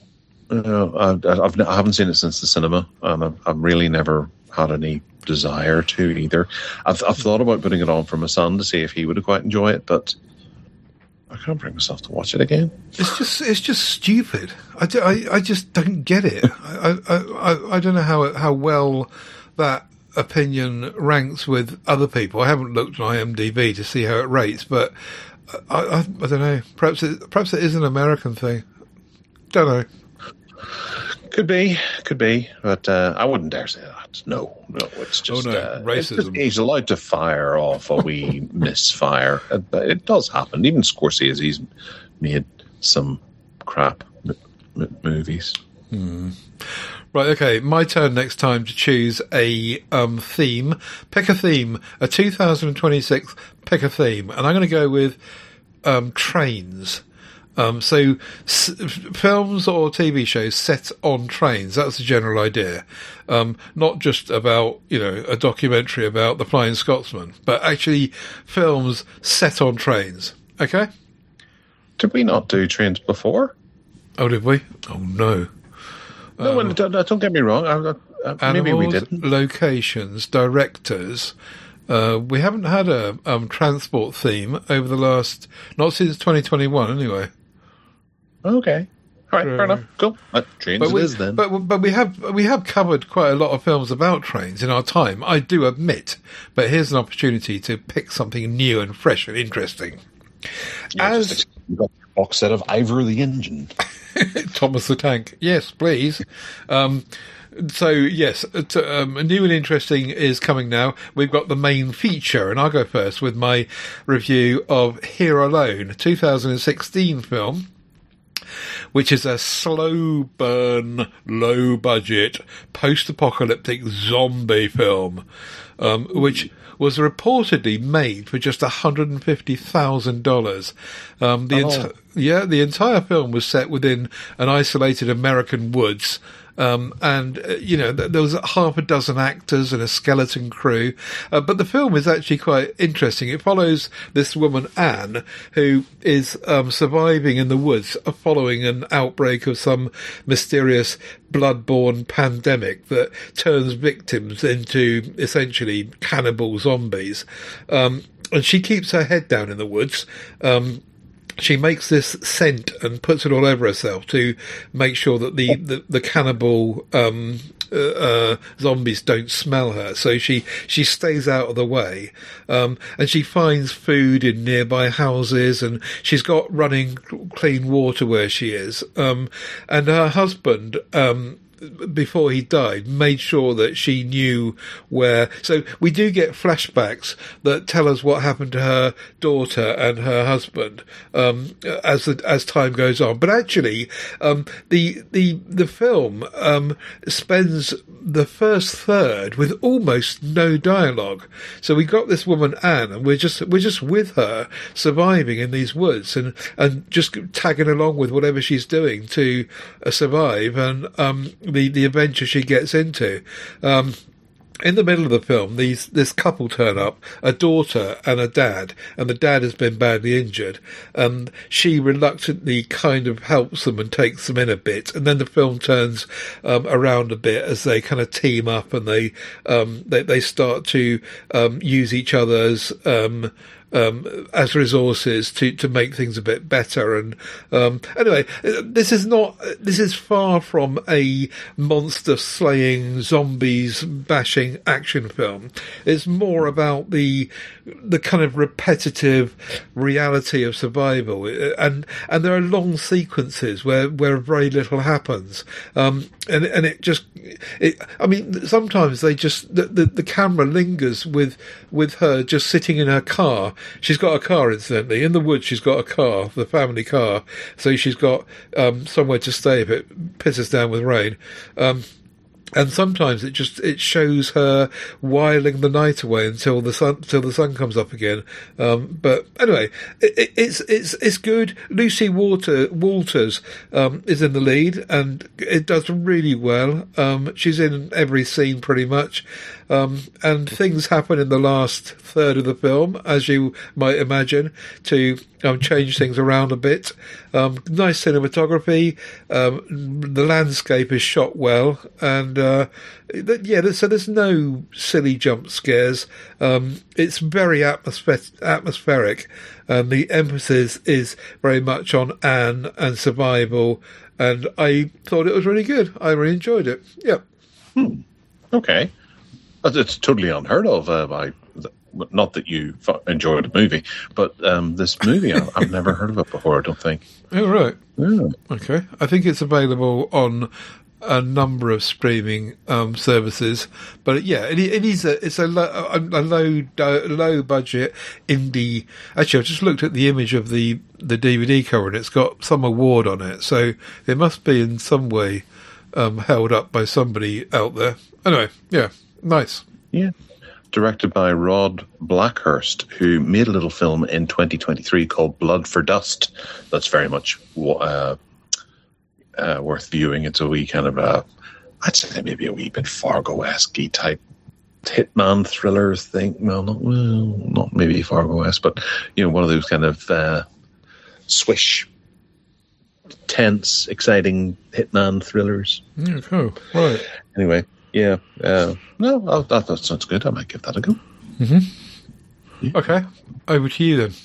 I haven't seen it since the cinema, and I've really never had any desire to either. I've thought about putting it on for my son to see if he would quite enjoy it, but I can't bring myself to watch it again. It's just stupid. I just don't get it. I don't know how well that opinion ranks with other people. I haven't looked on IMDb to see how it rates, but I don't know. Perhaps it is an American thing. Don't know. Could be, but I wouldn't dare say that. No, it's just racism. He's allowed to fire off a wee misfire. It does happen. Even Scorsese's made some crap movies. Right, okay, my turn next time to choose a theme. Pick a theme, a 2026, pick a theme. And I'm going to go with trains. So films or TV shows set on trains, that's the general idea. Not just about, a documentary about the Flying Scotsman, but actually films set on trains. Okay? Did we not do trains before? Oh, did we? Oh, no. No, don't get me wrong. Maybe we didn't. Locations, directors. We haven't had a transport theme over the last, not since 2021 anyway. Okay. All right, fair enough. Cool. Trains it is then. But we have covered quite a lot of films about trains in our time, I do admit. But here's an opportunity to pick something new and fresh and interesting. You've got your box set of Ivor the Engine. Thomas the Tank. Yes, please. So, yes, new and interesting is coming now. We've got the main feature, and I'll go first with my review of Here Alone, a 2016 film, which is a slow burn, low budget, post-apocalyptic zombie film, which was reportedly made for just $150,000. The entire film was set within an isolated American woods. There was half a dozen actors and a skeleton crew. But the film is actually quite interesting. It follows this woman, Anne, who is surviving in the woods following an outbreak of some mysterious blood-borne pandemic that turns victims into essentially cannibal zombies. And she keeps her head down in the woods. She makes this scent and puts it all over herself to make sure that the cannibal zombies don't smell her. So she stays out of the way, and she finds food in nearby houses, and she's got running clean water where she is. And her husband, before he died, made sure that she knew where. So we do get flashbacks that tell us what happened to her daughter and her husband as time goes on. But actually, the film spends the first third with almost no dialogue. So we got this woman Anne, and we're just with her surviving in these woods and just tagging along with whatever she's doing to survive and the adventure she gets into. in the middle of the film, this couple turn up, a daughter and a dad, and the dad has been badly injured. She reluctantly kind of helps them and takes them in a bit, and then the film turns around a bit as they kind of team up and they start to use each other's as resources to make things a bit better. And anyway, this is far from a monster slaying, zombies bashing action film. It's more about the kind of repetitive reality of survival, and there are long sequences where very little happens, and I mean, sometimes the camera lingers with her just sitting in her car. She's got a car, incidentally. In the woods, she's got a car, the family car. So she's got somewhere to stay if it pisses down with rain. And sometimes it shows her whiling the night away until the sun comes up again. But anyway, it's good. Lucy Walters is in the lead, and it does really well. She's in every scene pretty much. And things happen in the last third of the film, as you might imagine, to change things around a bit. Nice cinematography. The landscape is shot well, and so there's no silly jump scares. It's very atmospheric, and the emphasis is very much on Anne and survival. And I thought it was really good. I really enjoyed it. Yeah. Okay. It's totally unheard of. Not that you enjoyed the movie, but this movie, I've never heard of it before, I don't think. Oh, right. Yeah. Okay. I think it's available on a number of streaming services, but yeah, it's a low budget indie. Actually, I just looked at the image of the DVD cover, and it's got some award on it, so it must be in some way held up by somebody out there. Anyway, yeah. Nice. Yeah. Directed by Rod Blackhurst, who made a little film in 2023 called Blood for Dust. That's very much worth viewing. It's a wee kind of I'd say maybe a wee bit Fargo-esque type hitman thriller thing. Well, not maybe Fargo-esque, but one of those kind of swish, tense, exciting hitman thrillers. Yeah, cool. Right. Anyway. Yeah, no, that sounds good. I might give that a go. Mm-hmm. Yeah. Okay, over to you then.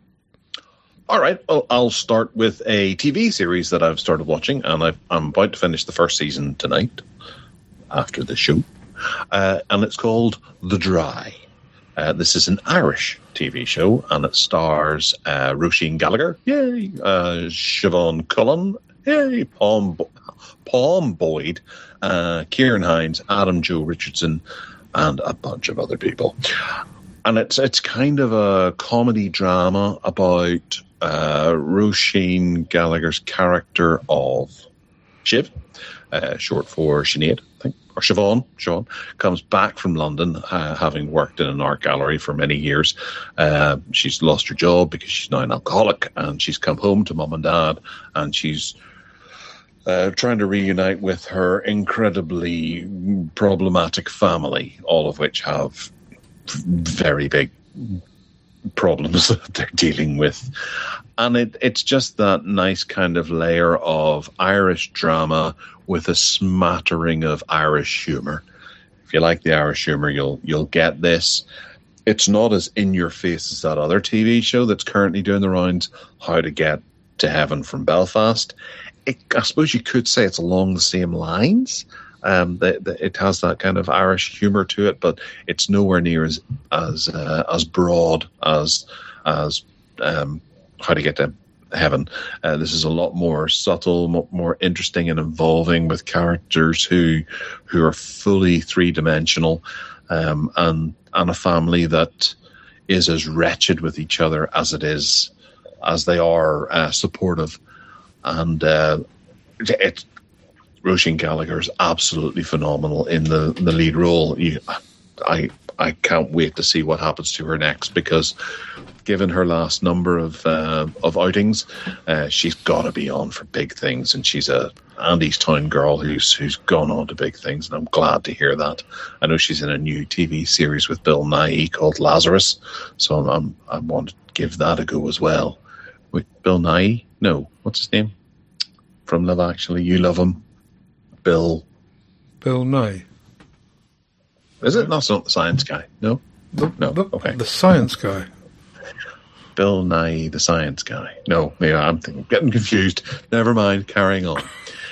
All right, well, I'll start with a TV series that I've started watching, and I'm about to finish the first season tonight after the show, and it's called The Dry. This is an Irish TV show, and it stars Roisin Gallagher, yay, Siobhan Cullen, yay, Palm Boyd, Kieran Hines, Adam Joe Richardson, and a bunch of other people. And it's kind of a comedy drama about Roisin Gallagher's character of Shiv, short for Sinead, I think, or Siobhan, comes back from London, having worked in an art gallery for many years. She's lost her job because she's now an alcoholic, and she's come home to mum and dad, and she's trying to reunite with her incredibly problematic family, all of which have very big problems that they're dealing with. And it's just that nice kind of layer of Irish drama with a smattering of Irish humour. If you like the Irish humour, you'll get this. It's not as in your face as that other TV show that's currently doing the rounds, How to Get to Heaven from Belfast. I suppose you could say it's along the same lines. It has that kind of Irish humour to it, but it's nowhere near as broad as How to Get to Heaven. This is a lot more subtle, more interesting and involving, with characters who are fully three-dimensional, and a family that is as wretched with each other as they are supportive. And Roisin Gallagher is absolutely phenomenal in the lead role. I can't wait to see what happens to her next, because given her last number of outings, she's got to be on for big things, and she's a Andy's town girl who's gone on to big things, and I'm glad to hear that. I know she's in a new TV series with Bill Nighy called Lazarus, so I want to give that a go as well. With Bill Nighy? No, what's his name? From Love Actually, you love him. Bill Nighy. Is it? That's not the science guy. No? Okay. The science guy. Bill Nighy, the science guy. No, yeah, I'm getting confused. Never mind, carrying on.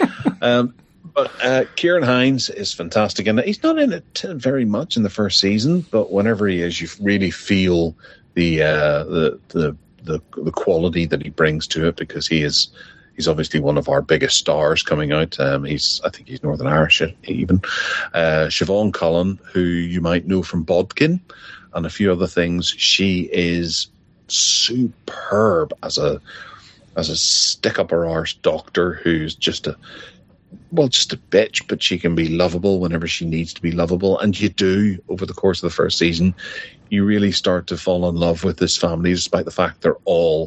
But Kieran Hines is fantastic, and he's not in it very much in the first season, but whenever he is, you really feel the quality that he brings to it, because he's obviously one of our biggest stars coming out. I think he's Northern Irish even. Siobhan Cullen, who you might know from Bodkin and a few other things, she is superb as a stick up her arse doctor who's just a bitch, but she can be lovable whenever she needs to be lovable. And you do, over the course of the first season, you really start to fall in love with this family, despite the fact they all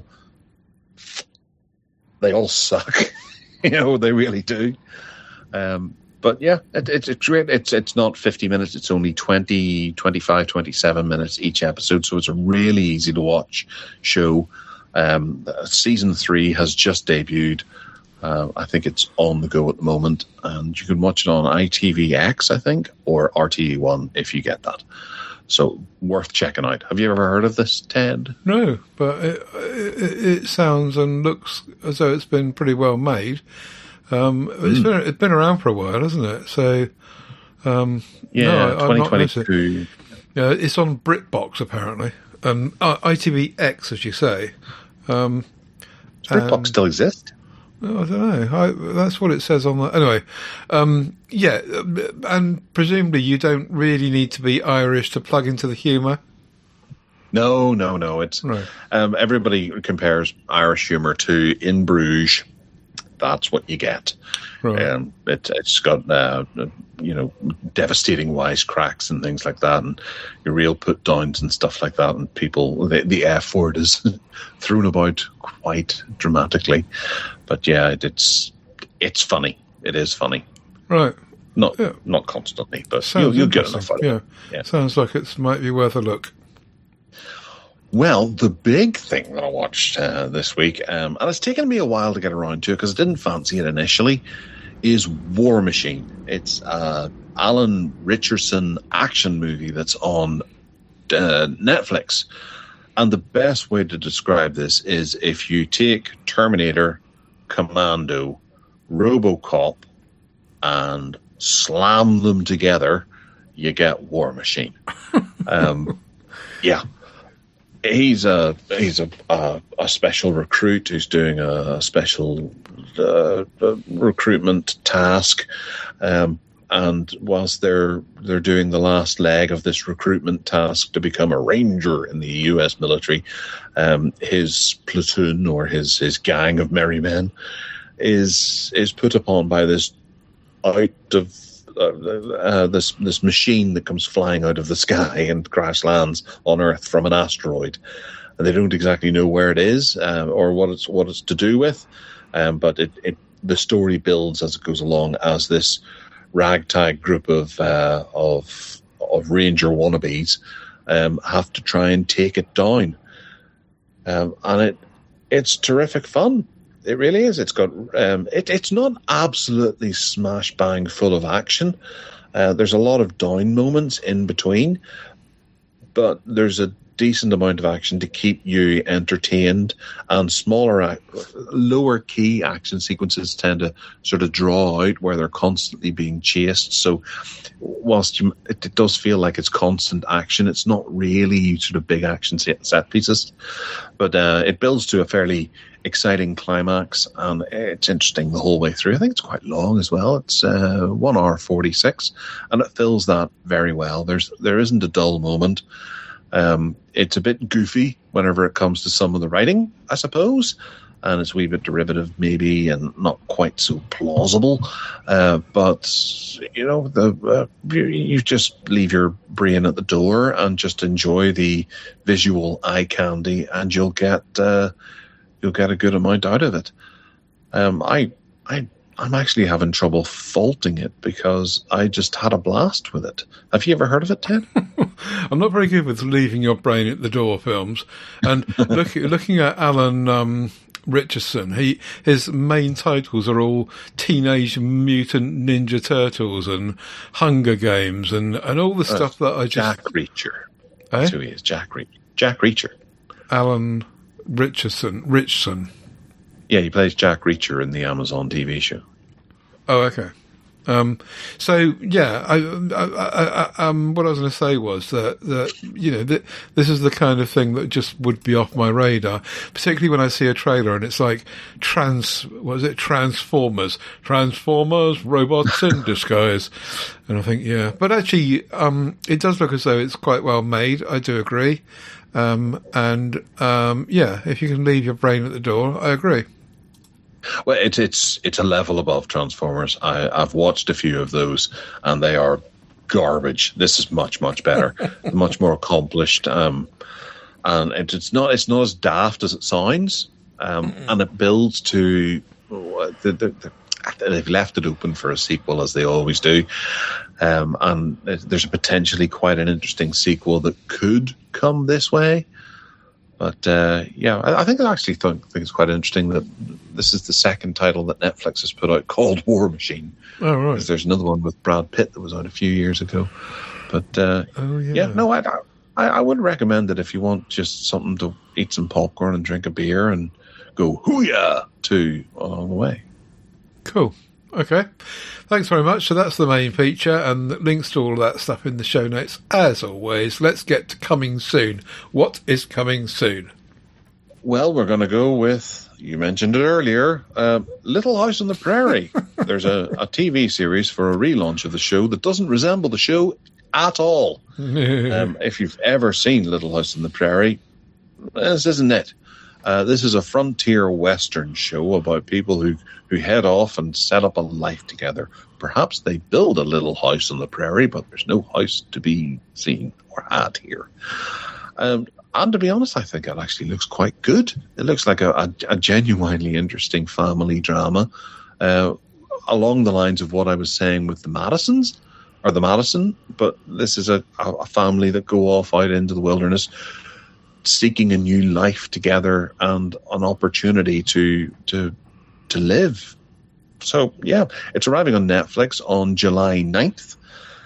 suck. They really do. But yeah, it's great. It's not 50 minutes. It's only 20, 25, 27 minutes each episode. So it's a really easy to watch show. Season 3 has just debuted. I think it's on the go at the moment, and you can watch it on ITVX, I think, or RTE1 if you get that. So worth checking out. Have you ever heard of this, Ted? No, but it sounds and looks as though it's been pretty well made. It's been around for a while, hasn't it? So, 2022. Yeah, it's on BritBox apparently. ITVX, as you say. Does BritBox still exist? I don't know. That's what it says on the... Anyway, and presumably you don't really need to be Irish to plug into the humour. No. It's right. Everybody compares Irish humour to In Bruges. That's what you get. Right. It's got devastating wisecracks and things like that, and your real put downs and stuff like that, and people the F word is thrown about quite dramatically. But yeah, it's funny. It is funny. Right. Not constantly, but you'll get enough out of it. Yeah. Sounds like it might be worth a look. Well, the big thing that I watched this week, and it's taken me a while to get around to because I didn't fancy it initially, is War Machine. It's Alan Richardson action movie that's on Netflix. And the best way to describe this is if you take Terminator, Commando, RoboCop, and slam them together, you get War Machine. Yeah. He's a special recruit who's doing a special recruitment task, and whilst they're doing the last leg of this recruitment task to become a ranger in the U.S. military, his platoon or his gang of merry men is put upon by this this machine that comes flying out of the sky and crash lands on Earth from an asteroid. And they don't exactly know where it is or what it's to do with, but the story builds as it goes along as this ragtag group of ranger wannabes have to try and take it down, and it's terrific fun. It really is. It's got. It's not absolutely smash bang full of action. There's a lot of down moments in between, but there's a decent amount of action to keep you entertained. And lower key action sequences tend to sort of draw out where they're constantly being chased. So, whilst it does feel like it's constant action, it's not really sort of big action set pieces. But it builds to a fairly exciting climax, and it's interesting the whole way through. I think it's quite long as well. It's 1 hour 46, and it fills that very well. There isn't a dull moment. It's a bit goofy whenever it comes to some of the writing, I suppose, and it's a wee bit derivative maybe and not quite so plausible. But you just leave your brain at the door and just enjoy the visual eye candy, and you'll get a good amount out of it. I I'm actually having trouble faulting it because I just had a blast with it. Have you ever heard of it, Ted? I'm not very good with leaving your brain at the door films. And looking at Alan Richardson, his main titles are all Teenage Mutant Ninja Turtles and Hunger Games and all the stuff that I just... Jack Reacher. That's who he is, Jack Reacher. Jack Reacher. Alan Richardson. Yeah, he plays Jack Reacher in the Amazon TV show. Oh, okay. So yeah, what I was going to say was that this is the kind of thing that just would be off my radar, particularly when I see a trailer and it's like Transformers, robots in disguise, and I think but actually, it does look as though it's quite well made. I do agree, if you can leave your brain at the door, I agree. Well, it's a level above Transformers. I've watched a few of those, and they are garbage. This is much better, much more accomplished, and it's not as daft as it sounds, and it builds to they've left it open for a sequel, as they always do, and there's potentially quite an interesting sequel that could come this way. But I think I actually think it's quite interesting that this is the second title that Netflix has put out called War Machine. Oh, right. Because there's another one with Brad Pitt that was out a few years ago. But I would recommend it if you want just something to eat some popcorn and drink a beer and go hoo-yah to along the way. Cool. Okay. Thanks very much. So that's the main feature, and links to all of that stuff in the show notes. As always, let's get to coming soon. What is coming soon? Well, we're going to go with, you mentioned it earlier, Little House on the Prairie. There's a TV series for a relaunch of the show that doesn't resemble the show at all. If you've ever seen Little House on the Prairie, this isn't it. This is a frontier western show about people who head off and set up a life together. Perhaps they build a little house on the prairie, but there's no house to be seen or had here. And to be honest, I think it actually looks quite good. It looks like a genuinely interesting family drama, along the lines of what I was saying with the Madison. But this is a family that go off out into the wilderness, seeking a new life together and an opportunity to live. So, yeah, it's arriving on Netflix on July 9th.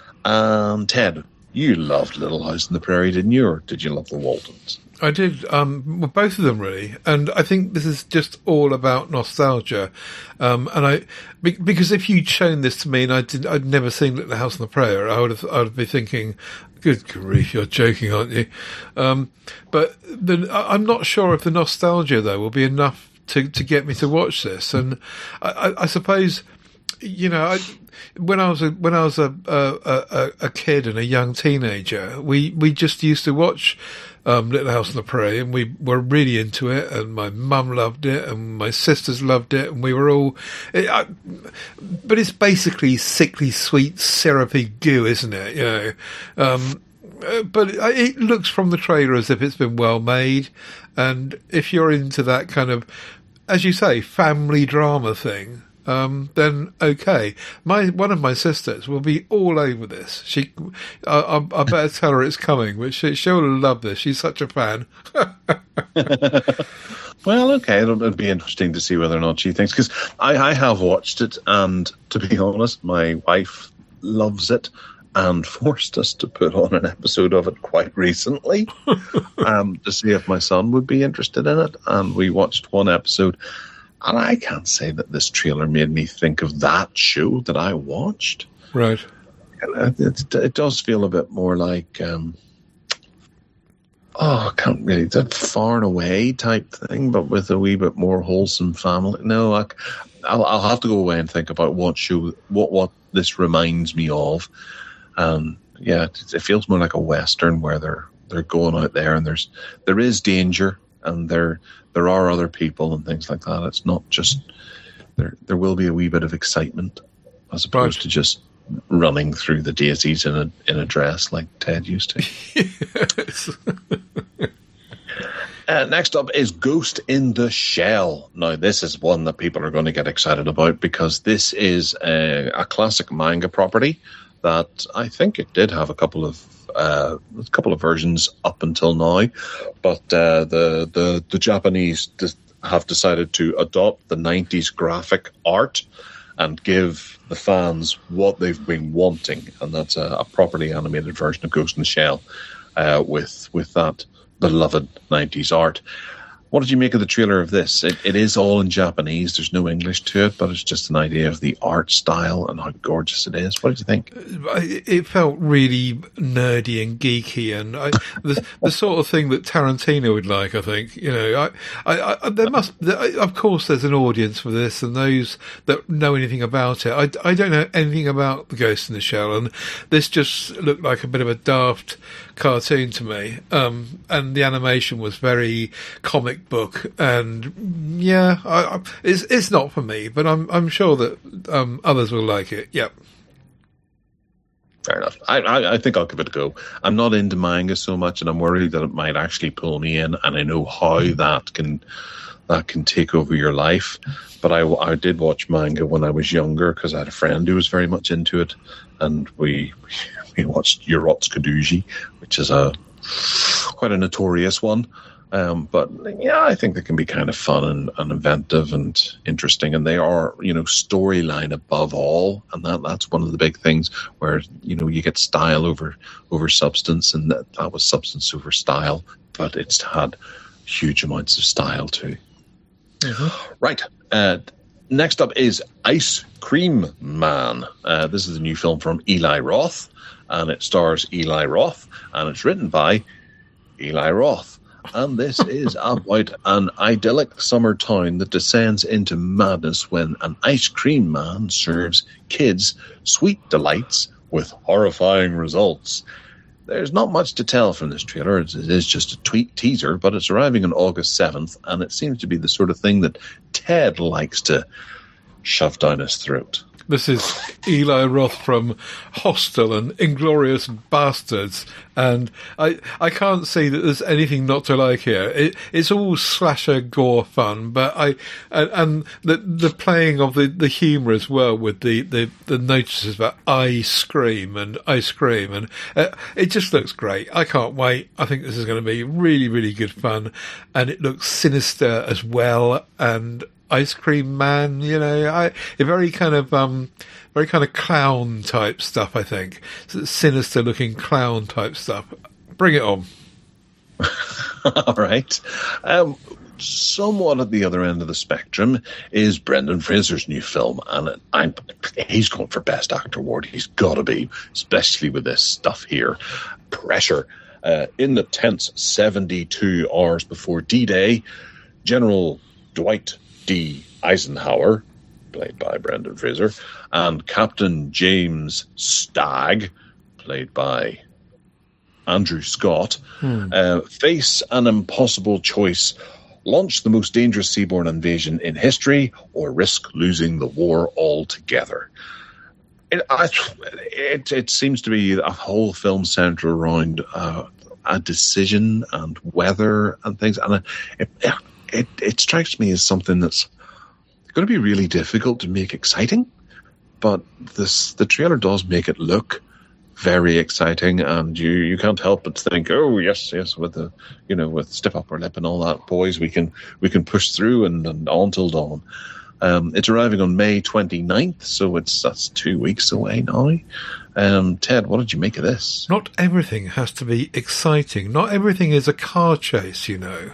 Ted, you loved Little House on the Prairie, didn't you? Or did you love the Waltons? I did, both of them really, and I think this is just all about nostalgia. Because if you'd shown this to me and I'd never seen Little House on the Prairie, I would be thinking, good grief, you're joking, aren't you? But I'm not sure if the nostalgia though will be enough to get me to watch this, and I suppose, when I was a kid and a young teenager, we just used to watch Little House on the Prairie, and we were really into it, and my mum loved it, and my sisters loved it, and we were all... but it's basically sickly sweet, syrupy goo, isn't it? But it looks from the trailer as if it's been well made, and if you're into that kind of, as you say, family drama thing, then okay. One of my sisters will be all over this. I better tell her it's coming, but she'll love this. She's such a fan. Well, okay, it'll be interesting to see whether or not she thinks, because I have watched it, and to be honest, my wife loves it and forced us to put on an episode of it quite recently to see if my son would be interested in it, and we watched one episode. And I can't say that this trailer made me think of that show that I watched. Right. It does feel a bit more like, I can't really, that Far and Away type thing, but with a wee bit more wholesome family. No, I'll have to go away and think about what show, what this reminds me of. It feels more like a Western where they're going out there and there is danger, and there are other people and things like that. It's not just there will be a wee bit of excitement as opposed to just running through the daisies in a dress like Ted used to. Yes. Next up is Ghost in the Shell. Now, this is one that people are going to get excited about because this is a classic manga property that I think it did have a couple of versions up until now, but the Japanese have decided to adopt the 90s graphic art and give the fans what they've been wanting, and that's a properly animated version of Ghost in the Shell with that beloved 90s art. What did you make of the trailer of this? It is all in Japanese. There's no English to it, but it's just an idea of the art style and how gorgeous it is. What did you think? It felt really nerdy and geeky, and the sort of thing that Tarantino would like. I think there must. Of course, there's an audience for this, and those that know anything about it. I don't know anything about the Ghost in the Shell, and this just looked like a bit of a daft cartoon to me. And the animation was very comic book, and it's not for me, but I'm sure that others will like it. Yep. Fair enough. I think I'll give it a go. I'm not into manga so much, and I'm worried that it might actually pull me in, and I know how that can take over your life. But I did watch manga when I was younger because I had a friend who was very much into it, and we watched Urotsukidoji, which is quite a notorious one. But yeah, I think they can be kind of fun and inventive and interesting, and they are, storyline above all, and that's one of the big things where you get style over substance, and that was substance over style, but it's had huge amounts of style too. Mm-hmm. Right. Next up is Ice Cream Man. This is a new film from Eli Roth, and it stars Eli Roth, and it's written by Eli Roth. And this is about an idyllic summer town that descends into madness when an ice cream man serves kids sweet delights with horrifying results. There's not much to tell from this trailer. It is just a teaser, but it's arriving on August 7th, and it seems to be the sort of thing that Ted likes to shove down his throat. This is Eli Roth from Hostel and Inglourious Bastards, and I can't see that there's anything not to like here. It's all slasher gore fun, but and the playing of the humour as well with the notices about ice cream, and it just looks great. I can't wait. I think this is going to be really, really good fun, and it looks sinister as well, and Ice Cream Man, a very kind of clown type stuff. I think sinister looking clown type stuff. Bring it on. All right. Somewhat at the other end of the spectrum is Brendan Fraser's new film, and he's going for Best Actor award. He's got to be, especially with this stuff here. Pressure. In the tense 72 hours before D-Day, General Dwight D. Eisenhower, played by Brendan Fraser, and Captain James Stagg, played by Andrew Scott, face an impossible choice: launch the most dangerous seaborne invasion in history or risk losing the war altogether. It seems to be a whole film centered around a decision and weather and things, and it strikes me as something that's going to be really difficult to make exciting, but the trailer does make it look very exciting, and you can't help but think, oh yes, with the with stiff upper lip and all that, boys, we can push through and on till dawn. It's arriving on May 29th, so that's 2 weeks away now. Ted, what did you make of this? Not everything has to be exciting. Not everything is a car chase,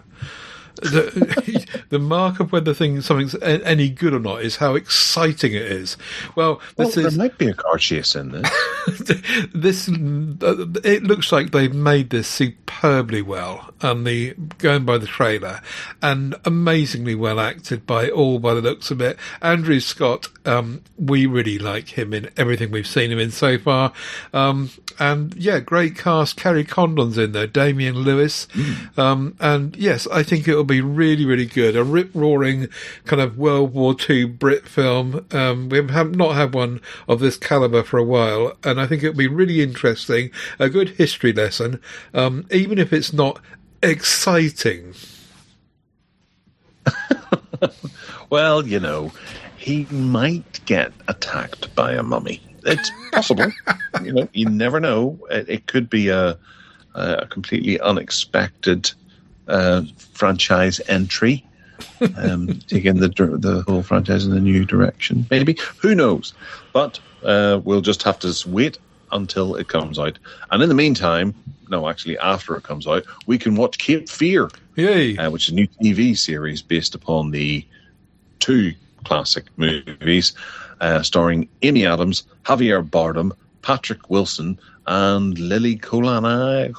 The mark of whether something's any good or not is how exciting it is. Well, there might be a car chase in this. It looks like they've made this superbly well, and going by the trailer, and amazingly well acted by the looks of it. Andrew Scott, we really like him in everything we've seen him in so far. And yeah, great cast. Kerry Condon's in there, Damian Lewis. And yes, I think it'll be really, really good. A rip-roaring kind of World War II Brit film. We have not had one of this calibre for a while, and I think it'll be really interesting. A good history lesson, even if it's not exciting. Well, he might get attacked by a mummy. It's possible. You never know. It could be a completely unexpected franchise entry, taking the whole franchise in a new direction. Maybe, who knows? But we'll just have to wait until it comes out. And in the meantime, no, actually, after it comes out, we can watch Cape Fear, yay! Which is a new TV series based upon the 2 classic movies, starring Amy Adams, Javier Bardem, Patrick Wilson, and Lily Colanas.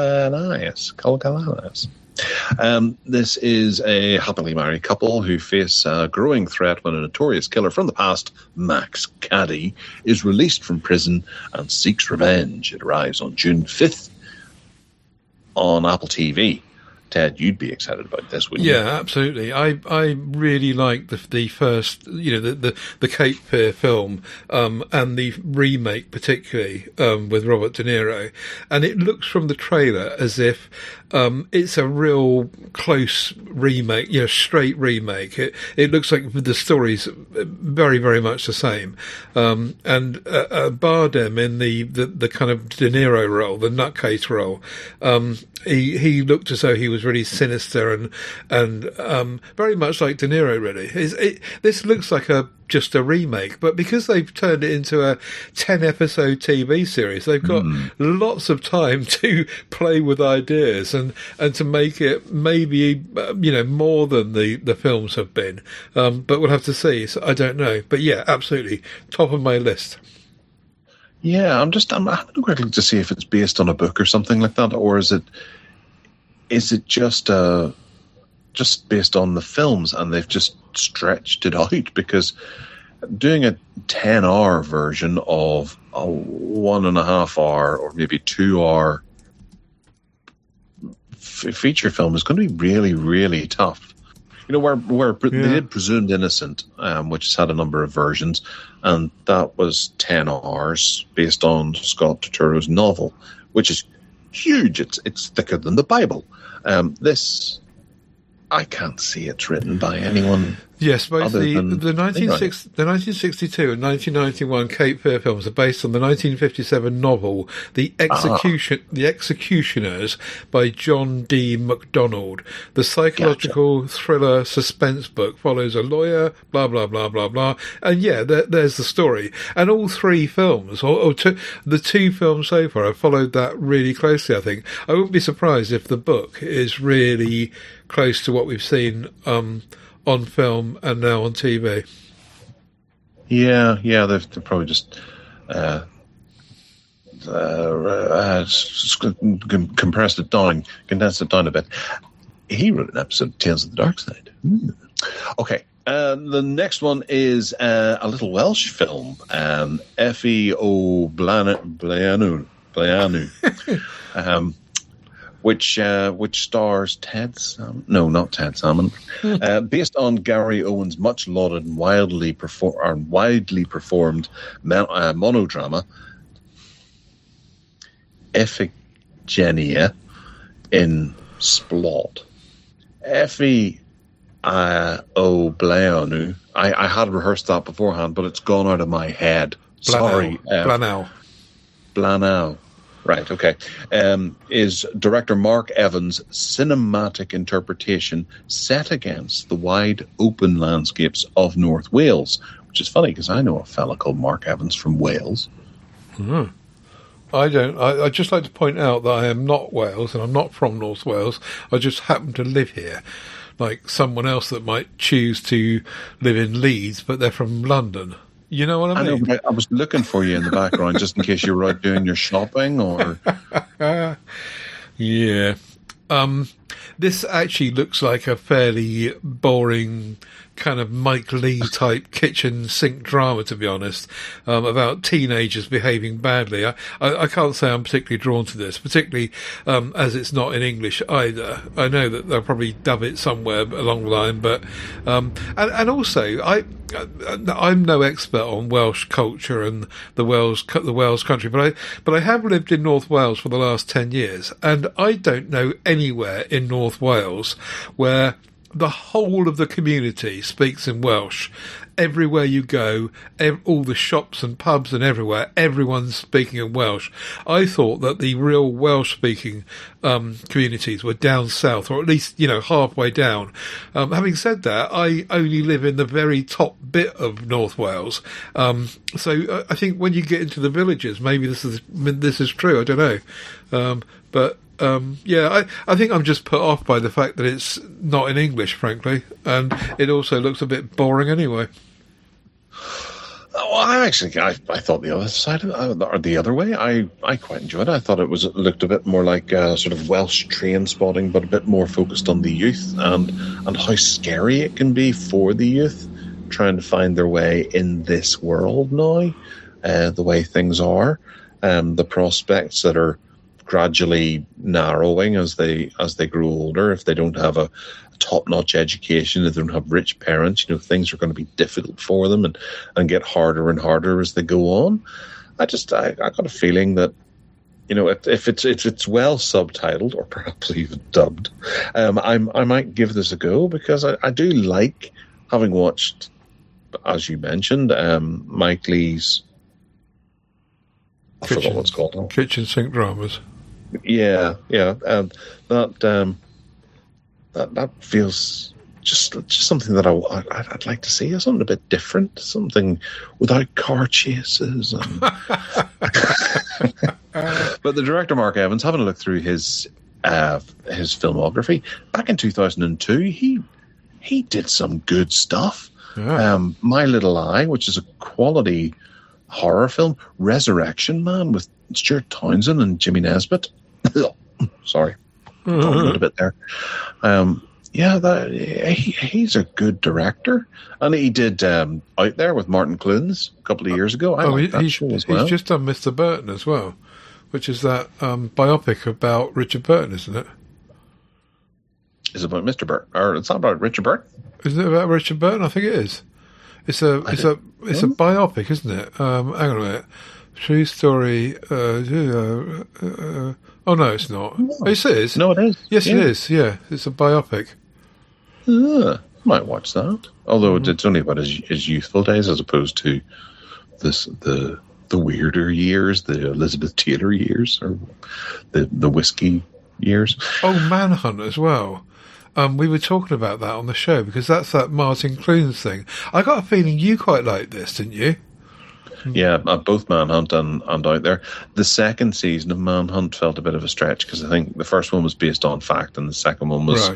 This is a happily married couple who face a growing threat when a notorious killer from the past, Max Cady, is released from prison and seeks revenge. It arrives on June 5th on Apple TV. Ted, you'd be excited about this, wouldn't you? Yeah, absolutely. I really like the first, the Cape Fear film, and the remake particularly, with Robert De Niro. And it looks from the trailer as if it's a real close remake, straight remake. It looks like the story's very, very much the same. And Bardem in the kind of De Niro role, the nutcase role, he looked as though he was really sinister and very much like De Niro, really. This looks like just a remake, but because they've turned it into a 10-episode TV series, they've got lots of time to play with ideas and to make it maybe more than the films have been. But we'll have to see. So I don't know, but yeah, absolutely top of my list. Yeah, I'm having a quick look to see if it's based on a book or something like that, or is it just based on the films and they've just stretched it out? Because doing a 10-hour version of a 1.5 hour or maybe 2 hour feature film is going to be really, really tough. Where they did Presumed Innocent, which has had a number of versions, and that was 10 hours based on Scott Turturro's novel, which is huge. It's thicker than the Bible. This, I can't see it's written by anyone. Yes, both the 1962 and 1991 Cape Fear films are based on the 1957 novel The Executioners by John D. MacDonald. The psychological thriller suspense book follows a lawyer, blah, blah, blah, blah, blah. And yeah, there's the story. And all 3 films, the 2 films so far, have followed that really closely, I think. I wouldn't be surprised if the book is really close to what we've seen on film and now on TV. Yeah, they've probably just condensed it down a bit. He wrote an episode of Tales of the Dark Side. Okay, the next one is a little Welsh film, Effie O Blaenau, which stars Ted Salmon. No, not Ted Salmon. Based on Gary Owen's much lauded and widely performed monodrama, Iphigenia in Splot. Effie O Blaenau. I had rehearsed that beforehand, but it's gone out of my head. Sorry. Blaenau. Right, okay. Is director Mark Evans' cinematic interpretation set against the wide open landscapes of North Wales, which is funny because I know a fella called Mark Evans from Wales. I don't. I'd just like to point out that I am not Wales and I'm not from North Wales. I just happen to live here, like someone else that might choose to live in Leeds, but they're from London. You know what I mean? I know, but I was looking for you in the background just in case you were out doing your shopping or... Yeah. This actually looks like a fairly boring kind of Mike Leigh type kitchen sink drama, to be honest, about teenagers behaving badly. I can't say I'm particularly drawn to this, particularly as it's not in English either. I know that they'll probably dub it somewhere along the line, but and also I'm no expert on Welsh culture and the Wales country, but I have lived in North Wales for the last 10 years, and I don't know anywhere in North Wales where the whole of the community speaks in Welsh. Everywhere you go, all the shops and pubs and everywhere, everyone's speaking in Welsh. I thought that the real Welsh-speaking communities were down south, or at least, halfway down. Having said that, I only live in the very top bit of North Wales. So I think when you get into the villages, maybe this is true. I don't know. I think I'm just put off by the fact that it's not in English, frankly, and it also looks a bit boring anyway. Well, I thought the other side of it, or the other way. I quite enjoyed it. I thought it looked a bit more like sort of Welsh train spotting, but a bit more focused on the youth and how scary it can be for the youth trying to find their way in this world now, the way things are, the prospects that are gradually narrowing as they grow older. If they don't have a top-notch education, if they don't have rich parents, things are going to be difficult for them and get harder and harder as they go on. I got a feeling that if it's well subtitled or perhaps even dubbed, I might give this a go, because I do like, having watched, as you mentioned, Mike Leigh's, I forgot what it's called now. Kitchen Sink Dramas. Yeah, that feels just something that I'd like to see. Something a bit different, something without car chases. But the director, Mark Evans, having a look through his filmography, back in 2002, he did some good stuff. Yeah. My Little Eye, which is a quality horror film, Resurrection Man with Stuart Townsend and Jimmy Nesbitt. Sorry, talking a bit there. He's a good director, and he did Out There with Martin Clunes a couple of years ago. He's just done Mr. Burton as well, which is that biopic about Richard Burton, isn't it? It's about Mr. Burton, or it's not about Richard Burton. Isn't it about Richard Burton? I think it is. It's a biopic, isn't it? Hang on a minute. True story. Oh no, it's not. No. It is. No, it is. Yes, it is. Yeah, it's a biopic. Might watch that. Although it's only about his youthful days, as opposed to the weirder years, the Elizabeth Taylor years, or the whiskey years. Oh, Manhunt as well. We were talking about that on the show, because that's that Martin Clunes thing. I got a feeling you quite liked this, didn't you? Yeah, both Manhunt and Out There. The second season of Manhunt felt a bit of a stretch, because I think the first one was based on fact and the second one was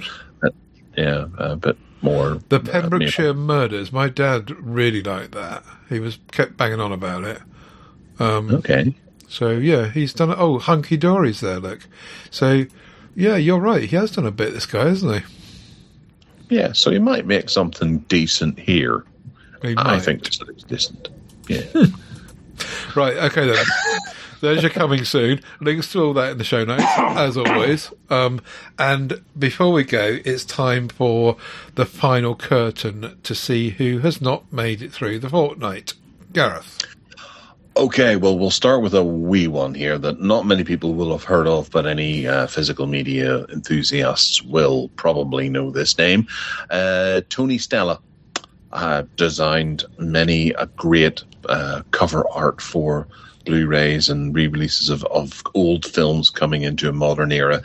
a bit more. The Pembrokeshire Murders. My dad really liked that. He kept banging on about it. Okay. So yeah, he's done it. Oh, Hunky Dory's there. Look. So yeah, you're right. He has done a bit. This guy, hasn't he? Yeah. So he might make something decent here. I think this looks decent. Yeah. Right, okay then. There's your coming soon. Links to all that in the show notes, as always. And before we go, it's time for the final curtain to see who has not made it through the fortnight. Gareth. Okay, well, we'll start with a wee one here that not many people will have heard of, but any physical media enthusiasts will probably know this name. Tony Stella designed many a great cover art for Blu-rays and re-releases of old films coming into a modern era.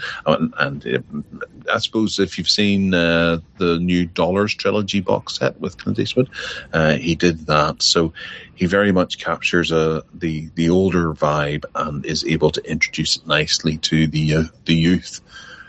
I suppose if you've seen the new Dollars trilogy box set with Clint Eastwood, he did that. So he very much captures the older vibe and is able to introduce it nicely to the youth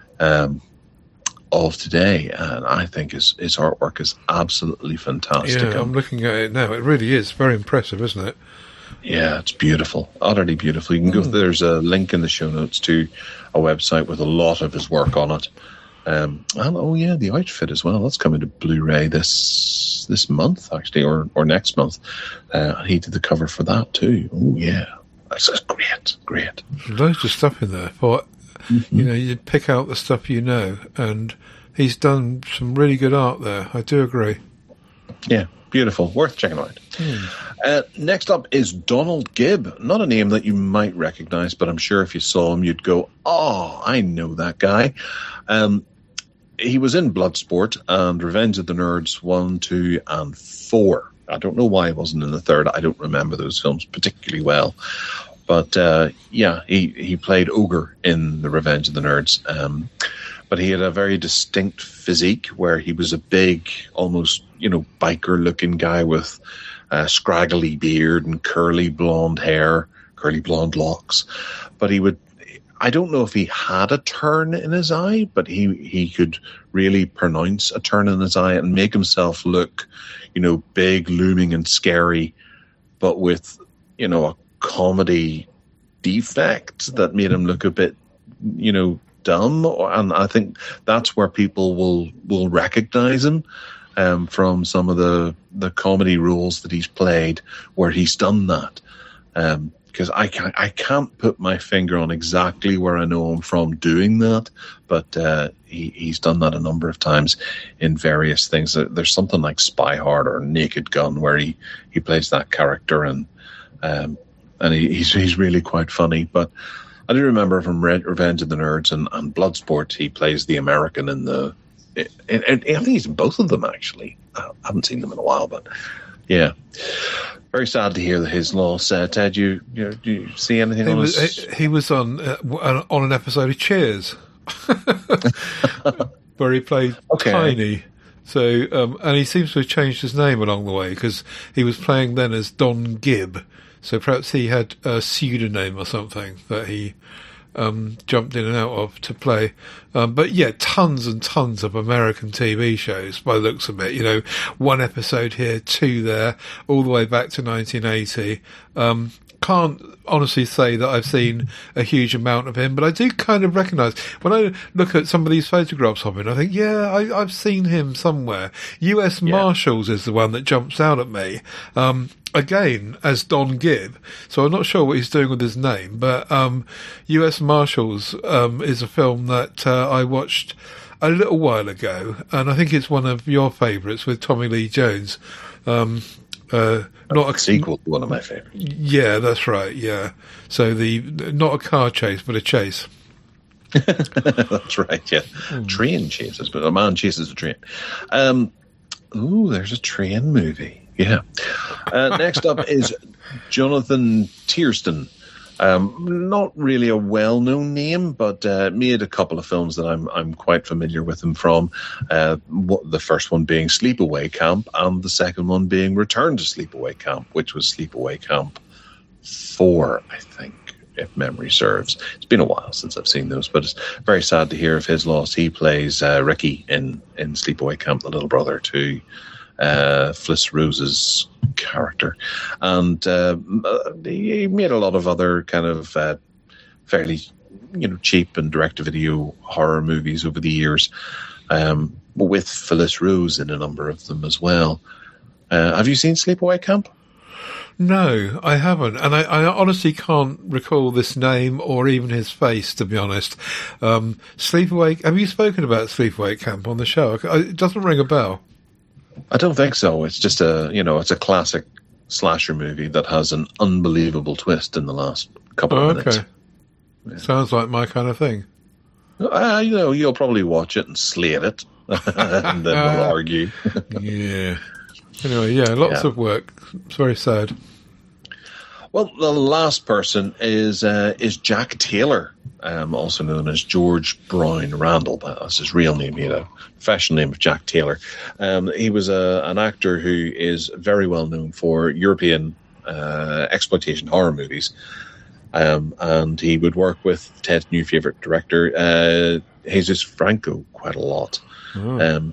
of today. And I think his artwork is absolutely fantastic. Yeah, I'm looking at it now. It really is very impressive, isn't it? Yeah, it's beautiful, utterly beautiful. You can go. There's a link in the show notes to a website with a lot of his work on it. And the outfit as well. That's coming to Blu-ray this month, actually, or next month. He did the cover for that too. Oh yeah, that's great. Loads of stuff in there. For you pick out the stuff and he's done some really good art there. I do agree. Yeah. Beautiful. Worth checking out. Next up is Donald Gibb. Not a name that you might recognize, but I'm sure if you saw him, you'd go, oh, I know that guy. he was in Bloodsport and Revenge of the Nerds 1, 2, and 4. I don't know why he wasn't in the third. I don't remember those films particularly well. But he played Ogre in the Revenge of the Nerds. But he had a very distinct physique where he was a big, almost, biker-looking guy with a scraggly beard and curly blonde hair, curly blonde locks. But I don't know if he had a turn in his eye, but he could really pronounce a turn in his eye and make himself look, big, looming and scary, but with, a comedy defect that made him look a bit, dumb. And I think that's where people will recognize him from some of the comedy roles that he's played where he's done that. Because I can't put my finger on exactly where I know him from doing that, but he's done that a number of times in various things. There's something like Spy Hard or Naked Gun where he plays that character, and he's really quite funny. But I do remember from Revenge of the Nerds and Bloodsport, he plays the American I think he's in both of them, actually. I haven't seen them in a while, but yeah. Very sad to hear his loss. Ted, do you see anything on his... He was on an episode of Cheers, where he played Tiny. So, and he seems to have changed his name along the way, because he was playing then as Don Gibb. So perhaps he had a pseudonym or something that he jumped in and out of to play. But yeah, tons and tons of American TV shows by the looks of it. One episode here, 2 there, all the way back to 1980. Can't honestly say that I've seen a huge amount of him, but I do kind of recognise when I look at some of these photographs of him, I think, I've seen him somewhere. US Marshals is the one that jumps out at me. Again, as Don Gibb. So I'm not sure what he's doing with his name, but US Marshals is a film that I watched a little while ago, and I think it's one of your favourites with Tommy Lee Jones. Not a sequel to one of my favorites. Yeah, that's right. Yeah, so not a car chase, but a chase. That's right. Yeah, train chases, but a man chases a train. There's a train movie. Yeah. Next up is Jonathan Tiersten. Not really a well-known name, but made a couple of films that I'm quite familiar with him from. The first one being Sleepaway Camp, and the second one being Return to Sleepaway Camp, which was Sleepaway Camp 4, I think, if memory serves. It's been a while since I've seen those, but it's very sad to hear of his loss. He plays Ricky in Sleepaway Camp, the little brother to Fliss Rose's character, and he made a lot of other kind of fairly cheap and direct-to-video horror movies over the years, with Fliss Rose in a number of them as well. Have you seen Sleepaway Camp? No, I haven't, and I honestly can't recall this name or even his face, to be honest. Sleepaway. Have you spoken about Sleepaway Camp on the show? It doesn't ring a bell. I don't think so. It's just it's a classic slasher movie that has an unbelievable twist in the last couple of minutes. Okay. Yeah. Sounds like my kind of thing. You'll probably watch it and slate it, and then we'll argue. Yeah. Anyway, lots of work. It's very sad. Well, the last person is Jack Taylor, also known as George Brown Randall. That's his real name. He had a professional name of Jack Taylor. He was an actor who is very well known for European exploitation horror movies, and he would work with Ted's new favourite director, Jesus Franco, quite a lot. Oh.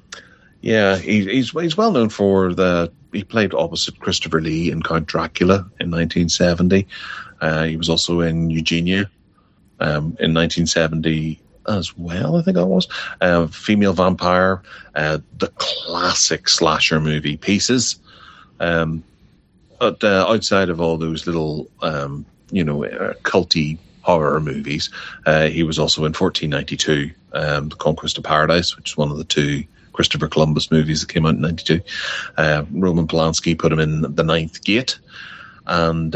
He's well known for he played opposite Christopher Lee in Count Dracula in 1970. He was also in Eugenia in 1970 as well, I think that was. Female Vampire, the classic slasher movie Pieces. But outside of all those little, culty horror movies, he was also in 1492, The Conquest of Paradise, which is one of the 2 Christopher Columbus movies that came out in 92. Roman Polanski put him in The Ninth Gate, and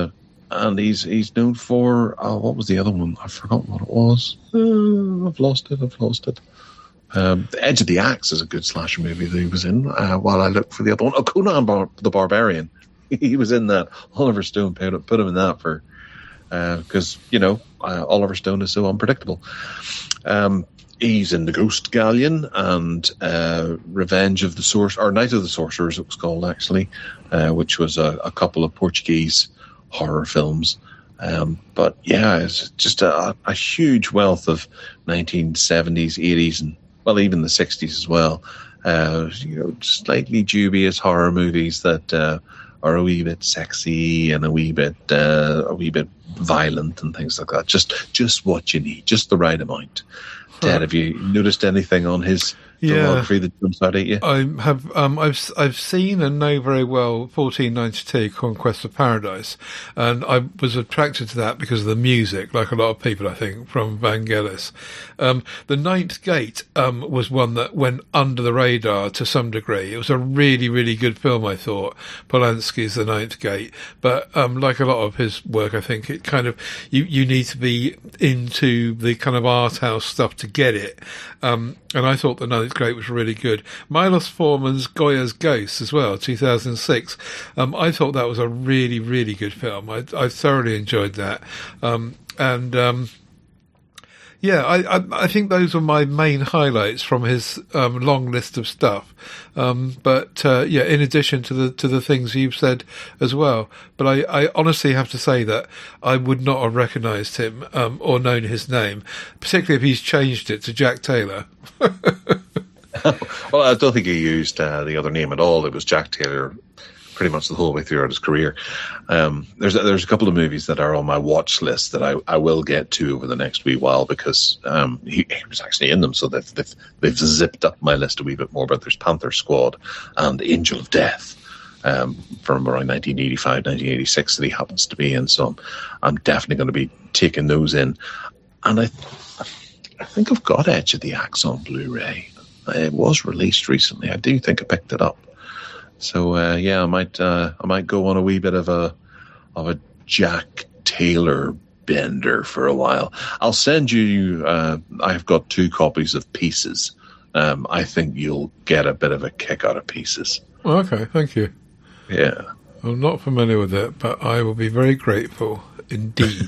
he's known for what was the other one? I forgot what it was. I've lost it. The Edge of the Axe is a good slasher movie that he was in, while I look for the other one. Oh, Conan the Barbarian. He was in that. Oliver Stone put him in that for... because, Oliver Stone is so unpredictable. He's in The Ghost Galleon and Revenge of the Sorcerer, or Night of the Sorcerers it was called, actually, which was a couple of Portuguese horror films. But yeah, it's just a huge wealth of 1970s, 80s, and well, even the 60s as well. Slightly dubious horror movies that are a wee bit sexy and a wee bit violent and things like that. Just what you need, just the right amount. Ted, have you noticed anything on his filmography that jumps out at you? I have. I've seen and know very well 1492 Conquest of Paradise, and I was attracted to that because of the music, like a lot of people, I think, from Vangelis. The Ninth Gate was one that went under the radar to some degree. It was a really, really good film, I thought, Polanski's The Ninth Gate. But like a lot of his work, I think it kind of you need to be into the kind of art house stuff to get it. And I thought The Ninth Gate was really good. Milos Forman's Goya's Ghost as well, 2006. I thought that was a really, really good film. I thoroughly enjoyed that. I think those were my main highlights from his long list of stuff. But in addition to the things you've said as well. But I honestly have to say that I would not have recognised him or known his name, particularly if he's changed it to Jack Taylor. Well, I don't think he used the other name at all. It was Jack Taylor pretty much the whole way throughout his career. There's a couple of movies that are on my watch list that I will get to over the next wee while because he was actually in them, so they've zipped up my list a wee bit more. But there's Panther Squad and Angel of Death from around 1985, 1986 that he happens to be in. So I'm definitely going to be taking those in. And I think I've got Edge of the Axe on Blu-ray. It was released recently. I do think I picked it up. So I might go on a wee bit of a Jack Taylor bender for a while. I'll send you. I've got 2 copies of Pieces. I think you'll get a bit of a kick out of Pieces. Okay, thank you. Yeah, I'm not familiar with it, but I will be very grateful indeed.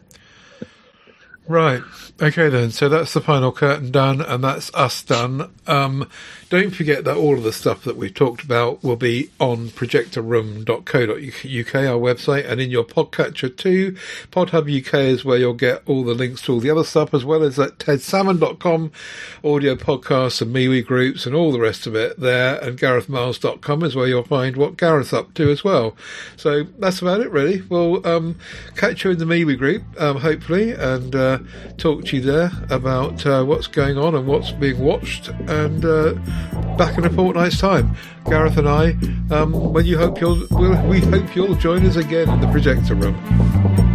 Right. Okay then, so that's the final curtain done, and that's us done. Don't forget that all of the stuff that we've talked about will be on projectorroom.co.uk, our website, and in your podcatcher too. Podhub UK is where you'll get all the links to all the other stuff, as well as at tedsalmon.com, audio podcasts and MeWe groups and all the rest of it there, and garethmiles.com is where you'll find what Gareth's up to as well. So that's about it, really. We'll catch you in the MeWe group, hopefully, and talk to you there about what's going on and what's being watched, and back in a fortnight's time, Gareth and I, we hope you'll join us again in the projector room.